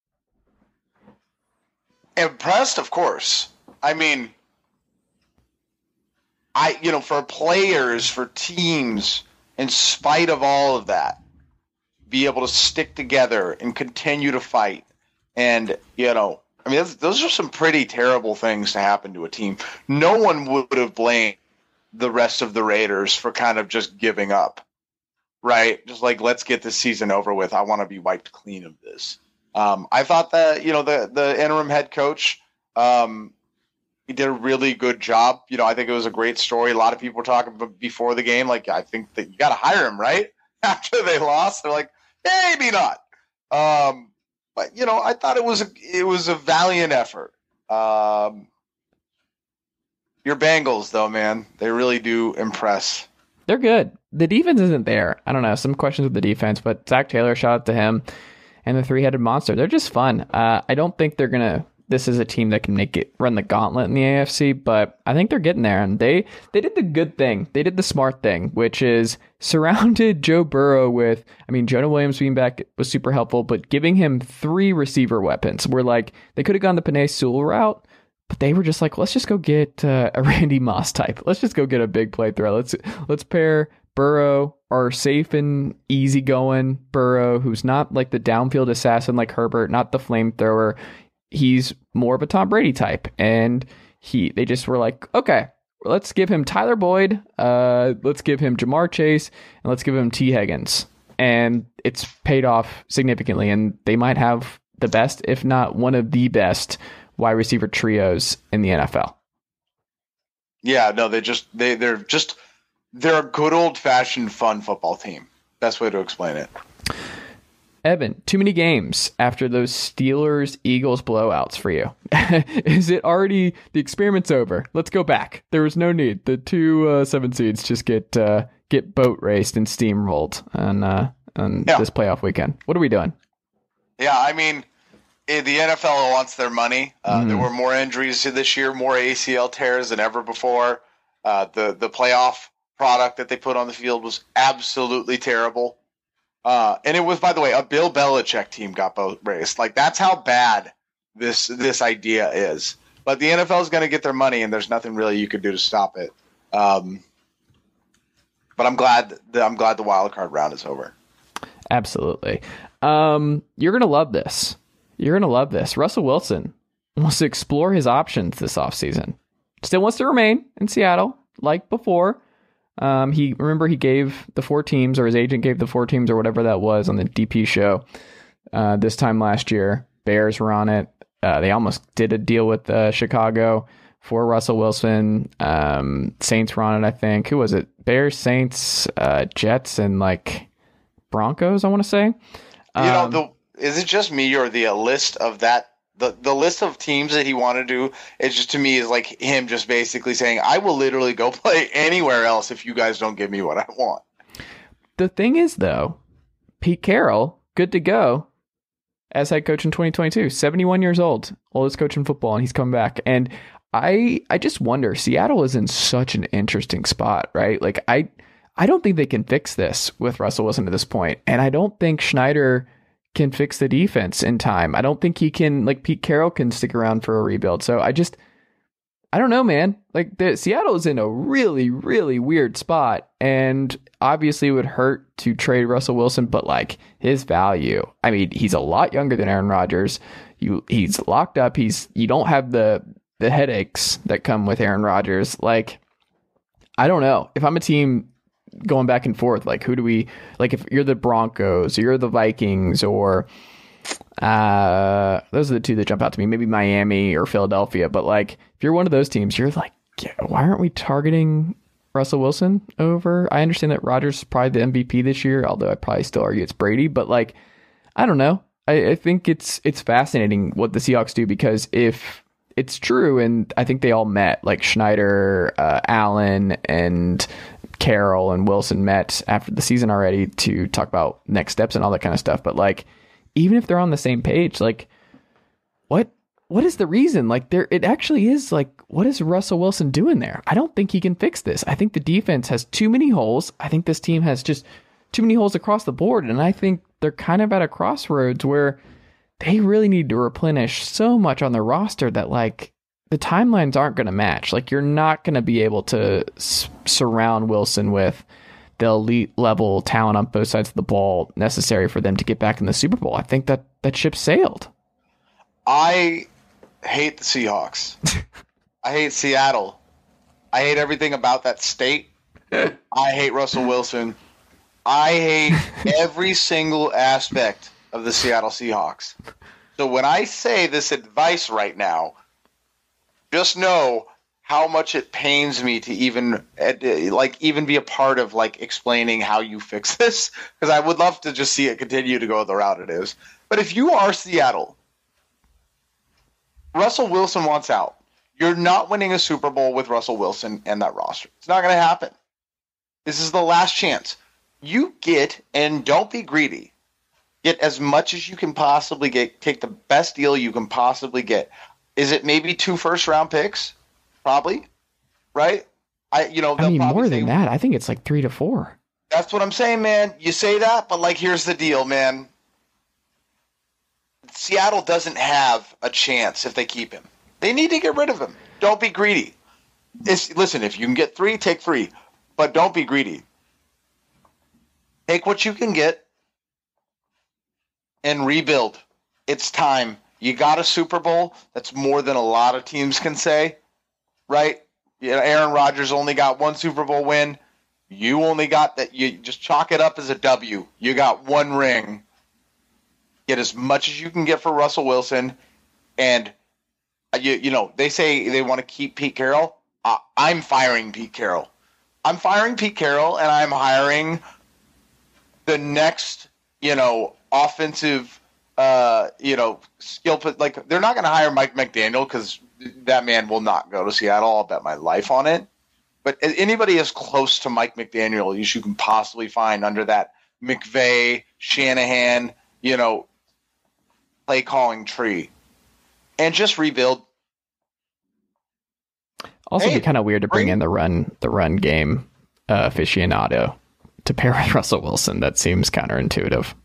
Impressed, of course. I mean, for players, for teams, in spite of all of that, be able to stick together and continue to fight. And, those are some pretty terrible things to happen to a team. No one would have blamed the rest of the Raiders for kind of just giving up, right? Just like, let's get this season over with. I want to be wiped clean of this. I thought that, the interim head coach, he did a really good job. I think it was a great story. A lot of people were talking before the game, like, I think that you got to hire him, right? After they lost, they're like, maybe not. But I thought it was a valiant effort. Your Bengals, though, man, they really do impress. They're good. The defense isn't there. I don't know, some questions with the defense, but Zach Taylor, shout out to him, and the three-headed monster. They're just fun. I don't think they're gonna. This is a team that can run the gauntlet in the AFC, but I think they're getting there, and they did the good thing. They did the smart thing, which is surrounded Joe Burrow with, Jonah Williams being back was super helpful, but giving him 3 receiver weapons. We're like, they could have gone the Penei Sewell route, but they were just like, let's just go get a Randy Moss type. Let's just go get a big play threat. Let's pair Burrow, our safe and easygoing Burrow, who's not like the downfield assassin like Herbert, not the flamethrower. He's more of a Tom Brady type, and they just were like, okay, let's give him Tyler Boyd, let's give him Jamar Chase, and let's give him T. Higgins. And it's paid off significantly, and they might have the best, if not one of the best, wide receiver trios in the NFL. Yeah, no, they're a good old-fashioned fun football team. Best way to explain it. Evan, too many games after those Steelers-Eagles blowouts for you. Is it already, the experiment's over? Let's go back. There was no need. The 2 7 seeds just get boat raced and steamrolled on this playoff weekend. What are we doing? Yeah, the NFL wants their money. There were more injuries this year, more ACL tears than ever before. The playoff product that they put on the field was absolutely terrible. And it was, by the way, a Bill Belichick team got boat raced. Like, that's how bad this idea is. But the NFL is going to get their money, and there's nothing really you can do to stop it. But I'm glad the wild card round is over. Absolutely. You're going to love this. You're going to love this. Russell Wilson wants to explore his options this offseason. Still wants to remain in Seattle like before. He gave the 4 teams, or his agent gave the 4 teams or whatever that was on the DP show this time last year. Bears were on it. They almost did a deal with Chicago for Russell Wilson. Saints were on it, I think. Who was it? Bears, Saints, Jets, and like Broncos, I want to say. Is it just me, or the list of that? The list of teams that he wanted to do, it's just, to me, is like him just basically saying, I will literally go play anywhere else if you guys don't give me what I want. The thing is, though, Pete Carroll, good to go as head coach in 2022, 71 years old, oldest coach in football, and he's come back. And I just wonder, Seattle is in such an interesting spot, right? Like, I don't think they can fix this with Russell Wilson at this point. And I don't think Schneider can fix the defense in time. I don't think he can, like, Pete Carroll can stick around for a rebuild. So I don't know, man. Like, Seattle is in a really, really weird spot, and obviously it would hurt to trade Russell Wilson, but like, his value, he's a lot younger than Aaron Rodgers. He's locked up. You don't have the headaches that come with Aaron Rodgers. Like, I don't know. If I'm a team going back and forth, like, who do we, like, if you're the Broncos or you're the Vikings, or those are the 2 that jump out to me, maybe Miami or Philadelphia, but like, if you're one of those teams, you're like, yeah, why aren't we targeting Russell Wilson over. I understand that Rodgers is probably the MVP this year, although I probably still argue it's Brady. But like, I don't know. I think it's fascinating what the Seahawks do, because if it's true, and I think they all met, like Schneider, Allen, and Carroll and Wilson met after the season already to talk about next steps and all that kind of stuff. But like, even if they're on the same page, like, what is the reason? Like, it actually is like, what is Russell Wilson doing there? I don't think he can fix this. I think the defense has too many holes. I think this team has just too many holes across the board. And I think they're kind of at a crossroads where they really need to replenish so much on their roster that like the timelines aren't going to match. Like, you're not going to be able to surround Wilson with the elite level talent on both sides of the ball necessary for them to get back in the Super Bowl. I think that ship sailed. I hate the Seahawks. I hate Seattle. I hate everything about that state. I hate Russell Wilson. I hate every single aspect of the Seattle Seahawks. So when I say this advice right now, just know how much it pains me to even be a part of like explaining how you fix this, because I would love to just see it continue to go the route it is. But if you are Seattle, Russell Wilson wants out. You're not winning a Super Bowl with Russell Wilson and that roster. It's not going to happen. This is the last chance. You get, and don't be greedy, get as much as you can possibly get. Take the best deal you can possibly get. Is it maybe 2 first-round picks? Probably, right? I mean, more than that. I think it's like 3 to 4. That's what I'm saying, man. You say that, but like, here's the deal, man. Seattle doesn't have a chance if they keep him. They need to get rid of him. Don't be greedy. Listen, if you can get 3, take 3, but don't be greedy. Take what you can get and rebuild. It's time. You got a Super Bowl. That's more than a lot of teams can say, right? Aaron Rodgers only got 1 Super Bowl win. You only got that. You just chalk it up as a W. You got 1 ring. Get as much as you can get for Russell Wilson. And, they say they want to keep Pete Carroll. I'm firing Pete Carroll. I'm firing Pete Carroll, and I'm hiring the next, offensive, skill. Like, they're not going to hire Mike McDaniel because that man will not go to Seattle. I'll bet my life on it. But anybody as close to Mike McDaniel as you can possibly find under that McVay, Shanahan, play calling tree, and just rebuild. Also, it'd be kind of weird to bring in the run game aficionado to pair with Russell Wilson. That seems counterintuitive.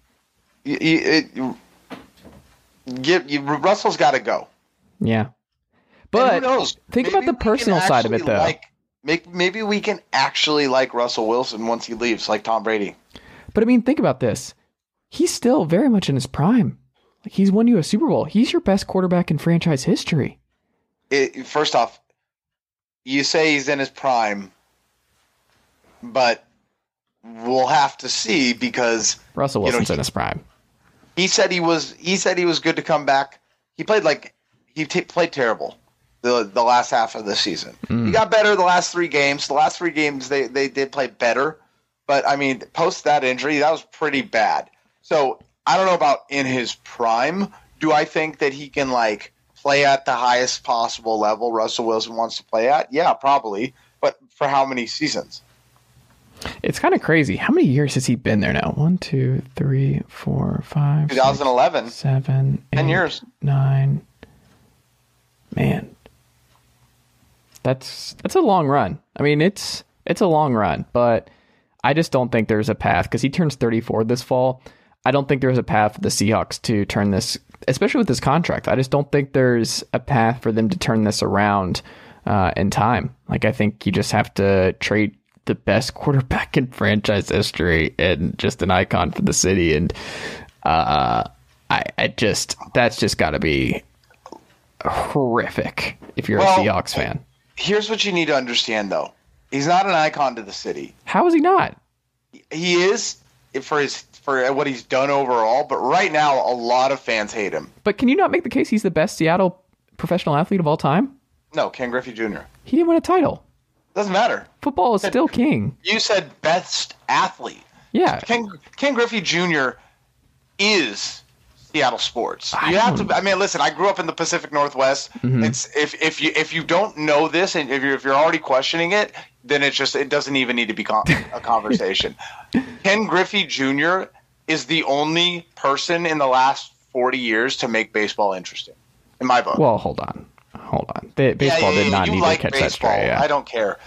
Russell's got to go. Yeah, but think about the personal side of it, though. Maybe we can actually like Russell Wilson once he leaves, like Tom Brady. But I mean, think about this. He's still very much in his prime. Like, he's won you a Super Bowl. He's your best quarterback in franchise history. First off, you say he's in his prime, but we'll have to see, because Russell Wilson's in his prime. He said he was good to come back. He played played terrible the last half of the season. He got better the last 3 games. The last 3 games they did play better, but I mean, post that injury, that was pretty bad. So I don't know about in his prime. Do I think that he can play at the highest possible level Russell Wilson wants to play at? Yeah, probably. But for how many seasons? It's kind of crazy. How many years has he been there now? 1, 2, 3, 4, 5, 2011. 6, 7, 8, 10 years. 9. Man. That's a long run. I mean, it's a long run, but I just don't think there's a path, because he turns 34 this fall. I don't think there's a path for the Seahawks to turn this, especially with this contract. I just don't think there's a path for them to turn this around in time. Like, I think you just have to trade the best quarterback in franchise history and just an icon for the city. And that's just got to be horrific if you're a Seahawks fan. Here's what you need to understand, though. He's not an icon to the city. How is he not? He is for what he's done overall, but right now a lot of fans hate him. But can you not make the case he's the best Seattle professional athlete of all time? No, Ken Griffey Jr. He didn't win a title. Doesn't matter. Football is still king. You said best athlete. Yeah. Ken Griffey Jr. is Seattle sports. You have to. I mean, listen. I grew up in the Pacific Northwest. Mm-hmm. It's if you don't know this and if you're already questioning it, then it doesn't even need to be a conversation. Ken Griffey Jr. is the only person in the last 40 years to make baseball interesting, in my book. Well, hold on. Baseball did not need to catch baseball. That straight. Yeah. I don't care.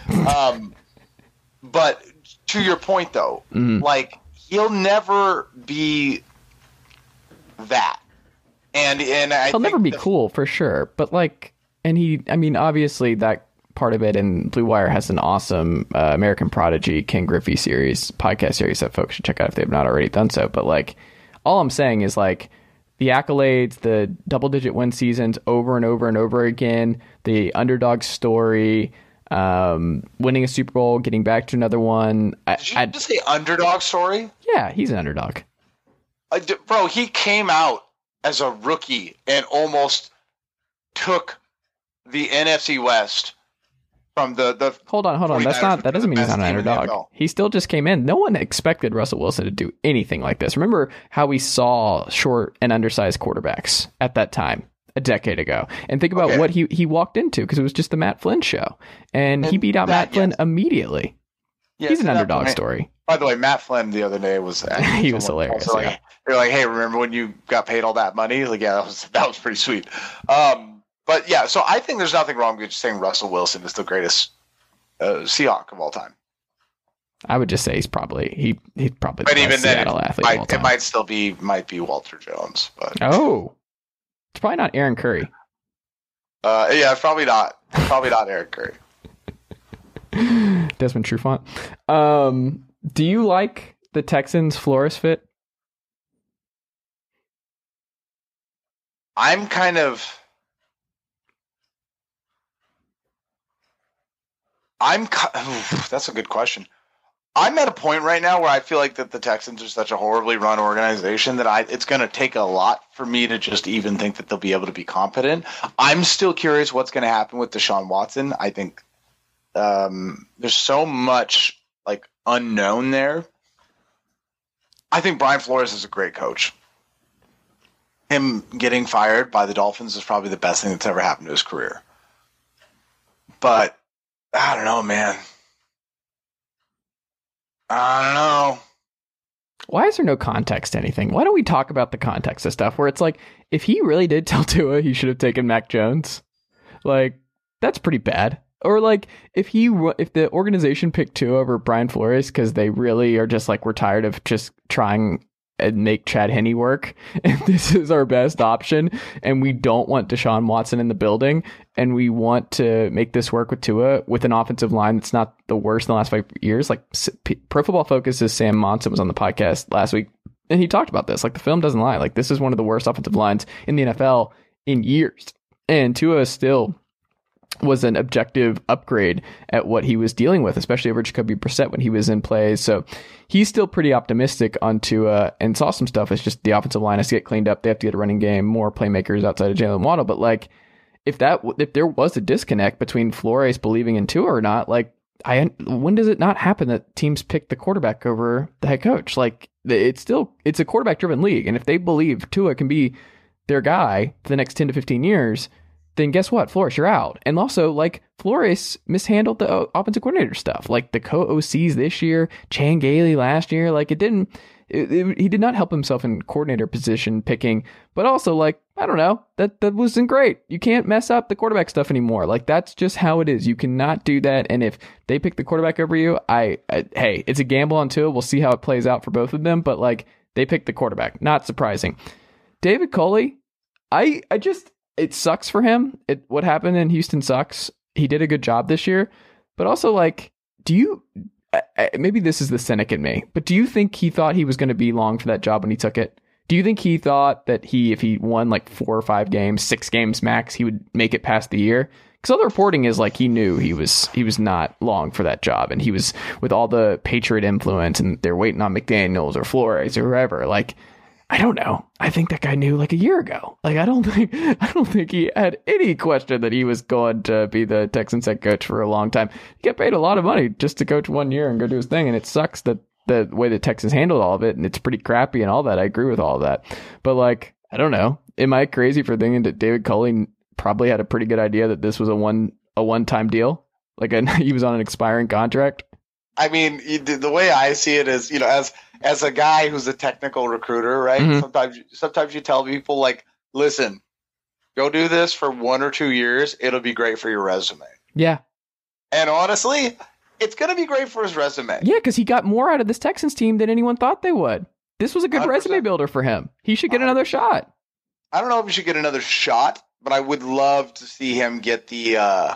But to your point, though, like he'll never be that, and he'll never be cool for sure. But like, obviously that part of it, and Blue Wire has an awesome American Prodigy Ken Griffey podcast series that folks should check out if they have not already done so. But like, all I'm saying is like, the accolades, the double-digit win seasons over and over and over again, the underdog story, winning a Super Bowl, getting back to another one. Did you just say underdog story? Yeah, he's an underdog. Bro, he came out as a rookie and almost took the NFC West from the Hold on. That doesn't mean he's not an underdog. He still just came in. No one expected Russell Wilson to do anything like this. Remember how we saw short and undersized quarterbacks at that time a decade ago. And think about what he walked into, because it was just the Matt Flynn show. And he beat out Matt Flynn immediately. Yes, he's an underdog story. By the way, Matt Flynn the other day was he was hilarious. They're like, hey, remember when you got paid all that money? Like, yeah, that was pretty sweet. But yeah, so I think there's nothing wrong with just saying Russell Wilson is the greatest Seahawk of all time. I would just say he's probably the best Seattle athlete of all time. It might be Walter Jones, but it's probably not Aaron Curry. Yeah, probably not. Probably not Aaron Curry. Desmond Trufant. Do you like the Texans' Flores fit? That's a good question. I'm at a point right now where I feel like that the Texans are such a horribly run organization that it's going to take a lot for me to just even think that they'll be able to be competent. I'm still curious what's going to happen with Deshaun Watson. I think there's so much like unknown there. I think Brian Flores is a great coach. Him getting fired by the Dolphins is probably the best thing that's ever happened to his career. But I don't know, man. I don't know. Why is there no context to anything? Why don't we talk about the context of stuff where it's like, if he really did tell Tua he should have taken Mac Jones, like, that's pretty bad. Or like, if the organization picked Tua over Brian Flores because they really are just like, we're tired of just trying and make Chad Henne work, and this is our best option, and we don't want Deshaun Watson in the building, and we want to make this work with Tua with an offensive line that's not the worst in the last 5 years. Like Pro Football Focus's Sam Monson was on the podcast last week, and he talked about this. Like, the film doesn't lie. Like, this is one of the worst offensive lines in the NFL in years, and Tua still was an objective upgrade at what he was dealing with, especially over Jacoby Brissett when he was in play. So he's still pretty optimistic on Tua, and saw some stuff. It's just the offensive line has to get cleaned up. They have to get a running game, more playmakers outside of Jalen Waddle. But like, if there was a disconnect between Flores believing in Tua or not, like, when does it not happen that teams pick the quarterback over the head coach? Like, it's a quarterback driven league. And if they believe Tua can be their guy for the next 10 to 15 years, then guess what? Flores, you're out. And also, like, Flores mishandled the offensive coordinator stuff. Like, the co-OCs this year, Chan Gailey last year, like, he did not help himself in coordinator position picking. But also, like, I don't know, that wasn't great. You can't mess up the quarterback stuff anymore. Like, that's just how it is. You cannot do that. And if they pick the quarterback over you, hey, it's a gamble on Tua. We'll see how it plays out for both of them. But, like, they picked the quarterback. Not surprising. David Culley, it sucks for him. What happened in Houston sucks. He did a good job this year. But also, like, maybe this is the cynic in me, but do you think he thought he was going to be long for that job when he took it? Do you think he thought that if he won like 4 or 5 games, 6 games max, he would make it past the year? Because all the reporting is like he knew he was not long for that job, and he was with all the Patriot influence, and they're waiting on McDaniels or Flores or whoever. Like, I don't know. I think that guy knew like a year ago. Like, I don't think he had any question that he was going to be the Texans head coach for a long time. He got paid a lot of money just to coach 1 year and go do his thing. And it sucks that the way the Texans handled all of it, and it's pretty crappy and all that. I agree with all of that. But like, I don't know. Am I crazy for thinking that David Culley probably had a pretty good idea that this was a one-time deal? Like he was on an expiring contract? I mean, the way I see it is, as a guy who's a technical recruiter, right? Mm-hmm. Sometimes you tell people, like, listen, go do this for 1 or 2 years. It'll be great for your resume. Yeah. And honestly, it's going to be great for his resume. Yeah, because he got more out of this Texans team than anyone thought they would. This was a good 100%. Resume builder for him. He should get another shot. I don't know if he should get another shot, but I would love to see him get the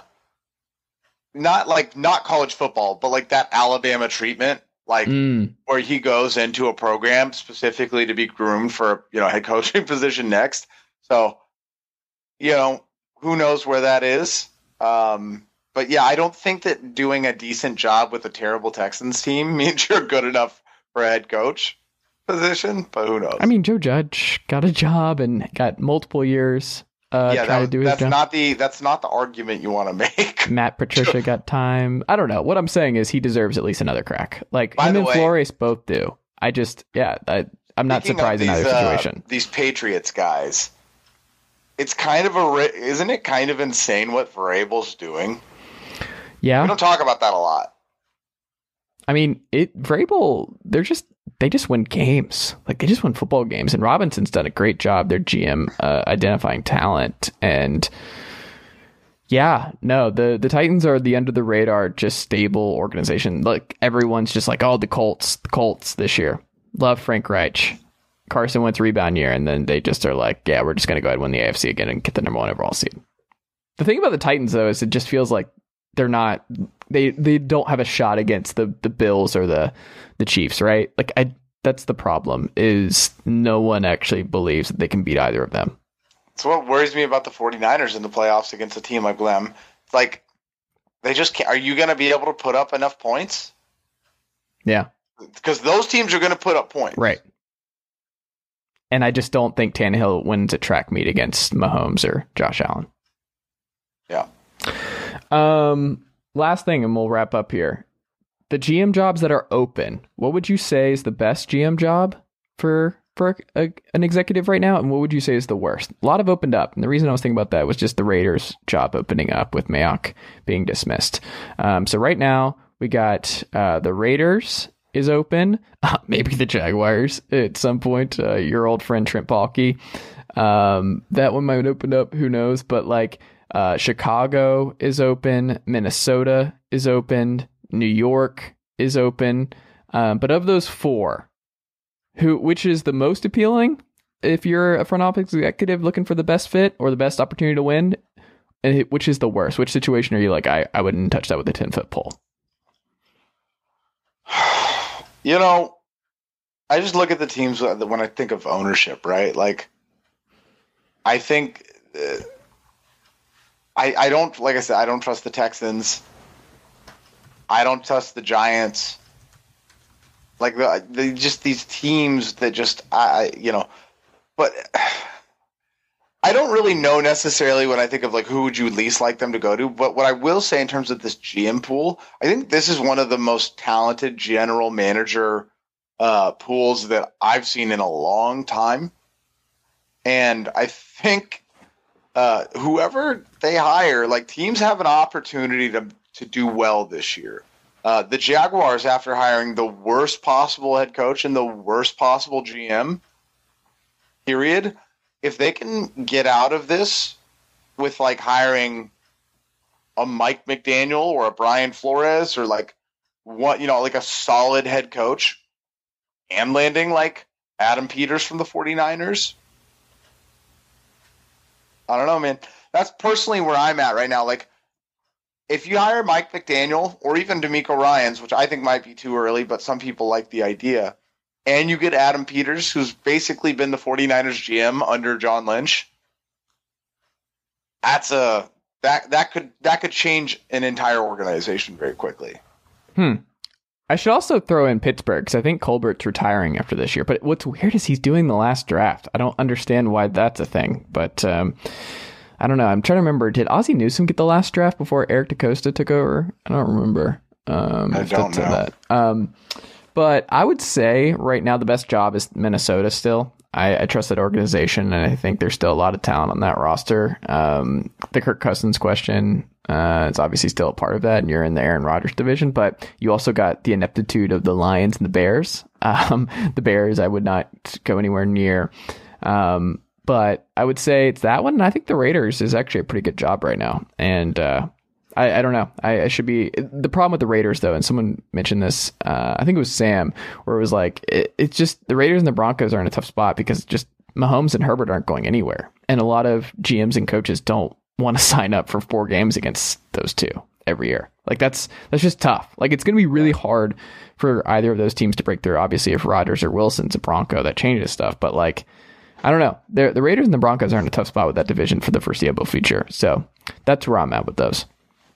not college football, but like that Alabama treatment, like where he goes into a program specifically to be groomed for head coaching position next. So, who knows where that is. But yeah, I don't think that doing a decent job with a terrible Texans team means you're good enough for a head coach position, but who knows? I mean, Joe Judge got a job and got multiple years. That's not the argument you want to make. Matt Patricia got time. I don't know. What I'm saying is he deserves at least another crack. Like him and Flores both do. I'm not surprised in either situation. These Patriots guys, it's kind of isn't it kind of insane what Vrabel's doing? Yeah, we don't talk about that a lot. I mean, Vrabel, they just win games. Like they just win football games. And Robinson's done a great job, their GM, identifying talent. And yeah, no, the Titans are the under the radar, just stable organization. Like everyone's just like, oh, the Colts this year. Love Frank Reich. Carson Wentz rebound year. And then they just are like, yeah, we're just going to go ahead and win the AFC again and get the number 1 overall seed. The thing about the Titans, though, is it just feels like they don't have a shot against the Bills or the Chiefs, right? Like that's the problem, is no one actually believes that they can beat either of them. So what worries me about the 49ers in the playoffs against a team like them, it's like they just can't. Are you going to be able to put up enough points? Yeah. Because those teams are going to put up points. Right. And I just don't think Tannehill wins a track meet against Mahomes or Josh Allen. Yeah. Last thing, and we'll wrap up here. The GM jobs that are open, what would you say is the best GM job for an executive right now? And what would you say is the worst? A lot have opened up. And the reason I was thinking about that was just the Raiders job opening up with Mayock being dismissed. So right now we got the Raiders is open. Maybe the Jaguars at some point. Your old friend Trent Baalke. That one might open up. Who knows? But like Chicago is open. Minnesota is open. New York is open. But of those 4, which is the most appealing if you're a front office executive looking for the best fit or the best opportunity to win? And which is the worst? Which situation are you like, I wouldn't touch that with a 10-foot pole? I just look at the teams when I think of ownership, right? Like, I think I don't, like I said, I don't trust the Texans. I don't trust the Giants. Like just these teams that just but I don't really know necessarily when I think of like who would you least like them to go to. But what I will say in terms of this GM pool, I think this is one of the most talented general manager pools that I've seen in a long time. And I think whoever they hire, like teams have an opportunity to do well this year. The Jaguars, after hiring the worst possible head coach and the worst possible GM, period, if they can get out of this with like hiring a Mike McDaniel or a Brian Flores or like like a solid head coach and landing like Adam Peters from the 49ers, I don't know, man. That's personally where I'm at right now. Like, if you hire Mike McDaniel or even DeMeco Ryans, which I think might be too early, but some people like the idea, and you get Adam Peters, who's basically been the 49ers GM under John Lynch, that could change an entire organization very quickly. I should also throw in Pittsburgh because I think Colbert's retiring after this year. But what's weird is he's doing the last draft. I don't understand why that's a thing. But I don't know. I'm trying to remember. Did Ozzie Newsome get the last draft before Eric DeCosta took over? I don't remember. I don't know. That. But I would say right now the best job is Minnesota still. I trust that organization, and I think there's still a lot of talent on that roster. The Kirk Cousins question is obviously still a part of that, and you're in the Aaron Rodgers division, but you also got the ineptitude of the Lions and the Bears. The Bears I would not go anywhere near. But I would say it's that one, and I think the Raiders is actually a pretty good job right now. And I don't know. I should be. The problem with the Raiders, though, and someone mentioned this, I think it was Sam, where it was like, it's just the Raiders and the Broncos are in a tough spot because just Mahomes and Herbert aren't going anywhere. And a lot of GMs and coaches don't want to sign up for 4 games against those two every year. Like, that's just tough. Like, it's going to be really hard for either of those teams to break through. Obviously, if Rodgers or Wilson's a Bronco, that changes stuff. But, like, I don't know. The Raiders and the Broncos are in a tough spot with that division for the foreseeable future. So that's where I'm at with those.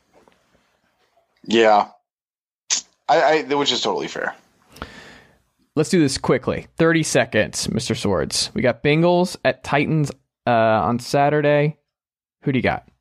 Yeah, which is totally fair. Let's do this quickly. 30 seconds, Mr. Swords. We got Bengals at Titans on Saturday. Who do you got?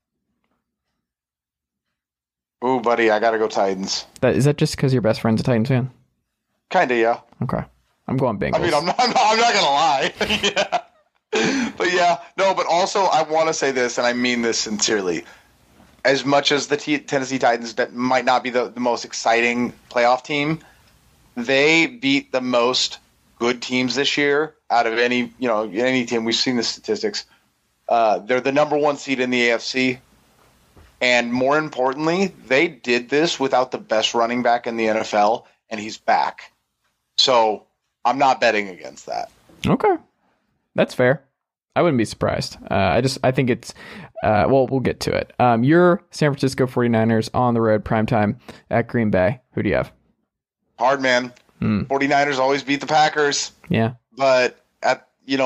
Ooh, buddy, I got to go Titans. Is that just because your best friend's a Titans fan? Kind of, yeah. Okay. I'm going Bengals. I mean, I'm not going to lie. Yeah. But yeah, no, but also I want to say this, and I mean this sincerely. As much as the Tennessee Titans that might not be the most exciting playoff team, they beat the most good teams this year out of any team. We've seen the statistics. They're the number 1 seed in the AFC. And more importantly, they did this without the best running back in the NFL, and he's back. So I'm not betting against that. Okay. That's fair. I wouldn't be surprised. I think it's, we'll get to it. Your San Francisco 49ers on the road, primetime at Green Bay. Who do you have? Hard, man. 49ers always beat the Packers. Yeah. But, let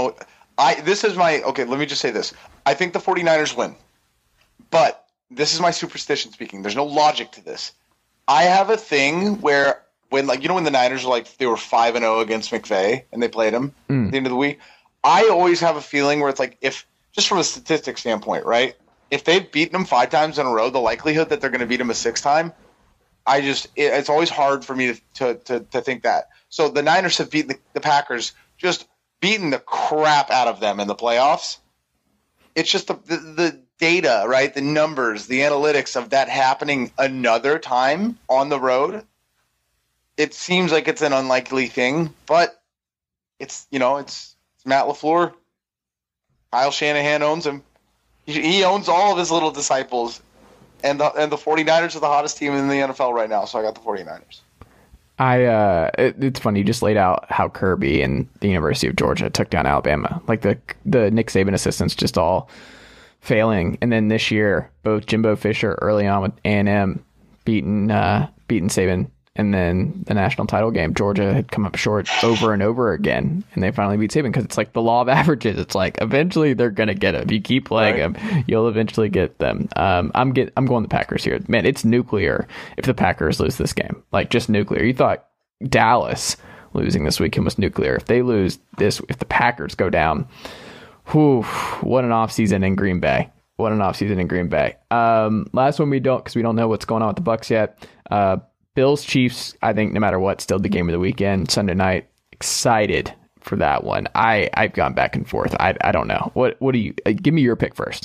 me just say this. I think the 49ers win. But this is my superstition speaking. There's no logic to this. I have a thing where when the Niners were they were 5-0 against McVay and they played him at the end of the week. I always have a feeling where it's like, if just from a statistics standpoint, right? If they've beaten them 5 times in a row, the likelihood that they're going to beat them a 6th time, it's always hard for me to think that. So the Niners have beaten the Packers, just beaten the crap out of them in the playoffs. It's just the data, right? The numbers, the analytics of that happening another time on the road. It seems like it's an unlikely thing, but it's Matt LaFleur. Kyle Shanahan owns him. He owns all of his little disciples. And the 49ers are the hottest team in the NFL right now, so I got the 49ers. It's funny, you just laid out how Kirby and the University of Georgia took down Alabama. Like the Nick Saban assistants just all failing. And then this year, both Jimbo Fisher early on with A&M beating Saban. And then the national title game, Georgia had come up short over and over again, and they finally beat Saban because it's like the law of averages. It's like eventually they're gonna get them. You keep playing them, you'll eventually get them. I'm going the Packers here. Man, it's nuclear if the Packers lose this game. Like, just nuclear. You thought Dallas losing this weekend was nuclear. If they lose this, if the Packers go down, what an offseason in Green Bay. Last one because we don't know what's going on with the Bucs yet. Bills Chiefs, I think no matter what, still the game of the weekend, Sunday night. Excited for that one. I've gone back and forth. I don't know. What do you give me your pick first?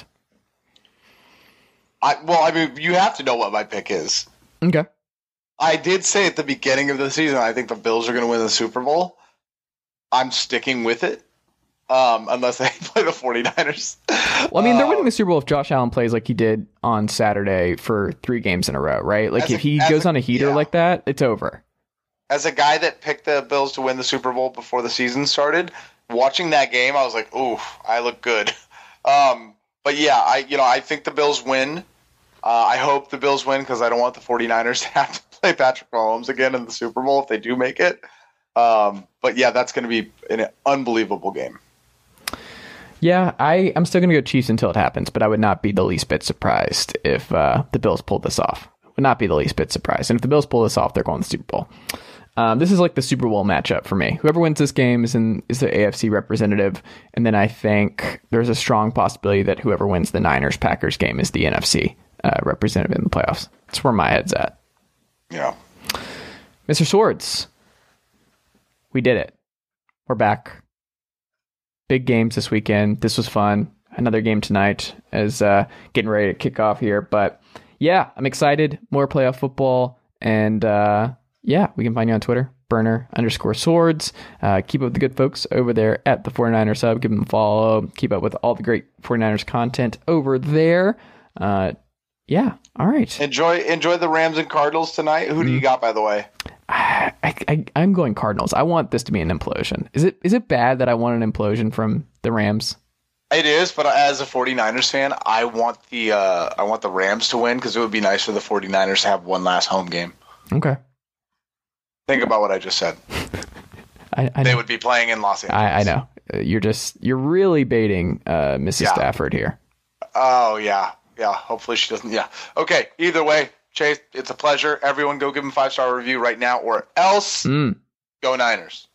You have to know what my pick is. Okay. I did say at the beginning of the season I think the Bills are going to win the Super Bowl. I'm sticking with it. Unless they play the 49ers. Well, I mean, they're winning the Super Bowl if Josh Allen plays like he did on Saturday for 3 games in a row, right? Like, if he goes on a heater like that, it's over. As a guy that picked the Bills to win the Super Bowl before the season started, watching that game, I was like, ooh, I look good. But yeah, I think the Bills win. I hope the Bills win because I don't want the 49ers to have to play Patrick Mahomes again in the Super Bowl if they do make it. But yeah, that's going to be an unbelievable game. Yeah, I'm still going to go Chiefs until it happens, but I would not be the least bit surprised if the Bills pulled this off. Would not be the least bit surprised. And if the Bills pull this off, they're going to the Super Bowl. This is like the Super Bowl matchup for me. Whoever wins this game is the AFC representative. And then I think there's a strong possibility that whoever wins the Niners-Packers game is the NFC representative in the playoffs. That's where my head's at. Yeah. Mr. Swords, we did it. We're back. Big games this weekend. This was fun. Another game tonight as getting ready to kick off here. But yeah, I'm excited. More playoff football. And yeah, we can find you on Twitter, Burner_Swords. Keep up with the good folks over there at the 49ers Hub. Give them a follow. Keep up with all the great 49ers content over there. Yeah, all right. Enjoy the Rams and Cardinals tonight. Who do you got, by the way? I'm going Cardinals. I want this to be an implosion. Is it bad that I want an implosion from the Rams? It is, but as a 49ers fan, I want the Rams to win because it would be nice for the 49ers to have one last home game. Okay. Think about what I just said. They would be playing in Los Angeles. I know. You're really baiting Mrs. Stafford here. Oh, yeah. Yeah, hopefully she doesn't. Yeah. Okay, either way, Chase, it's a pleasure. Everyone go give him 5-star review right now or else go Niners.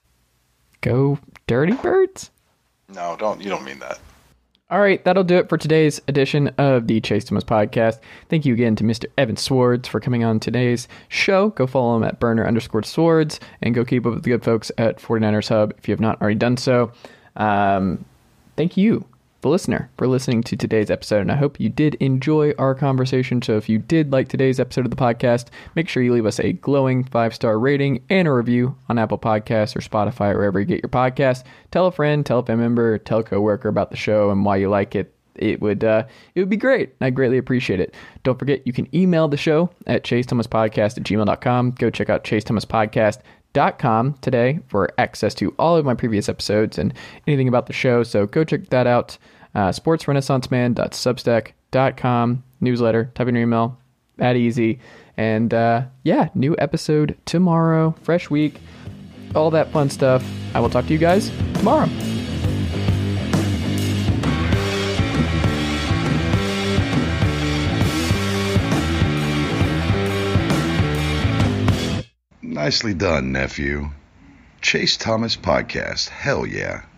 Go Dirty Birds? No, you don't mean that. All right, that'll do it for today's edition of the Chase Thomas Podcast. Thank you again to Mr. Evan Swords for coming on today's show. Go follow him at Burner_Swords and go keep up with the good folks at 49ers Hub if you have not already done so. Thank you, the listener, for listening to today's episode, and I hope you did enjoy our conversation. So if you did like today's episode of the podcast, make sure you leave us a glowing 5-star rating and a review on Apple Podcasts or Spotify or wherever you get your podcasts. Tell a friend, tell a family member, tell a coworker about the show and why you like it. It would be great. I greatly appreciate it. Don't forget, you can email the show at chasethomaspodcast@gmail.com. Go check out chasethomaspodcast.com today for access to all of my previous episodes and anything about the show. So go check that out. sportsrenaissanceman.substack.com newsletter. Type in your email. That easy. And yeah, new episode tomorrow. Fresh week. All that fun stuff. I will talk to you guys tomorrow. Nicely done, nephew. Chase Thomas Podcast. Hell yeah.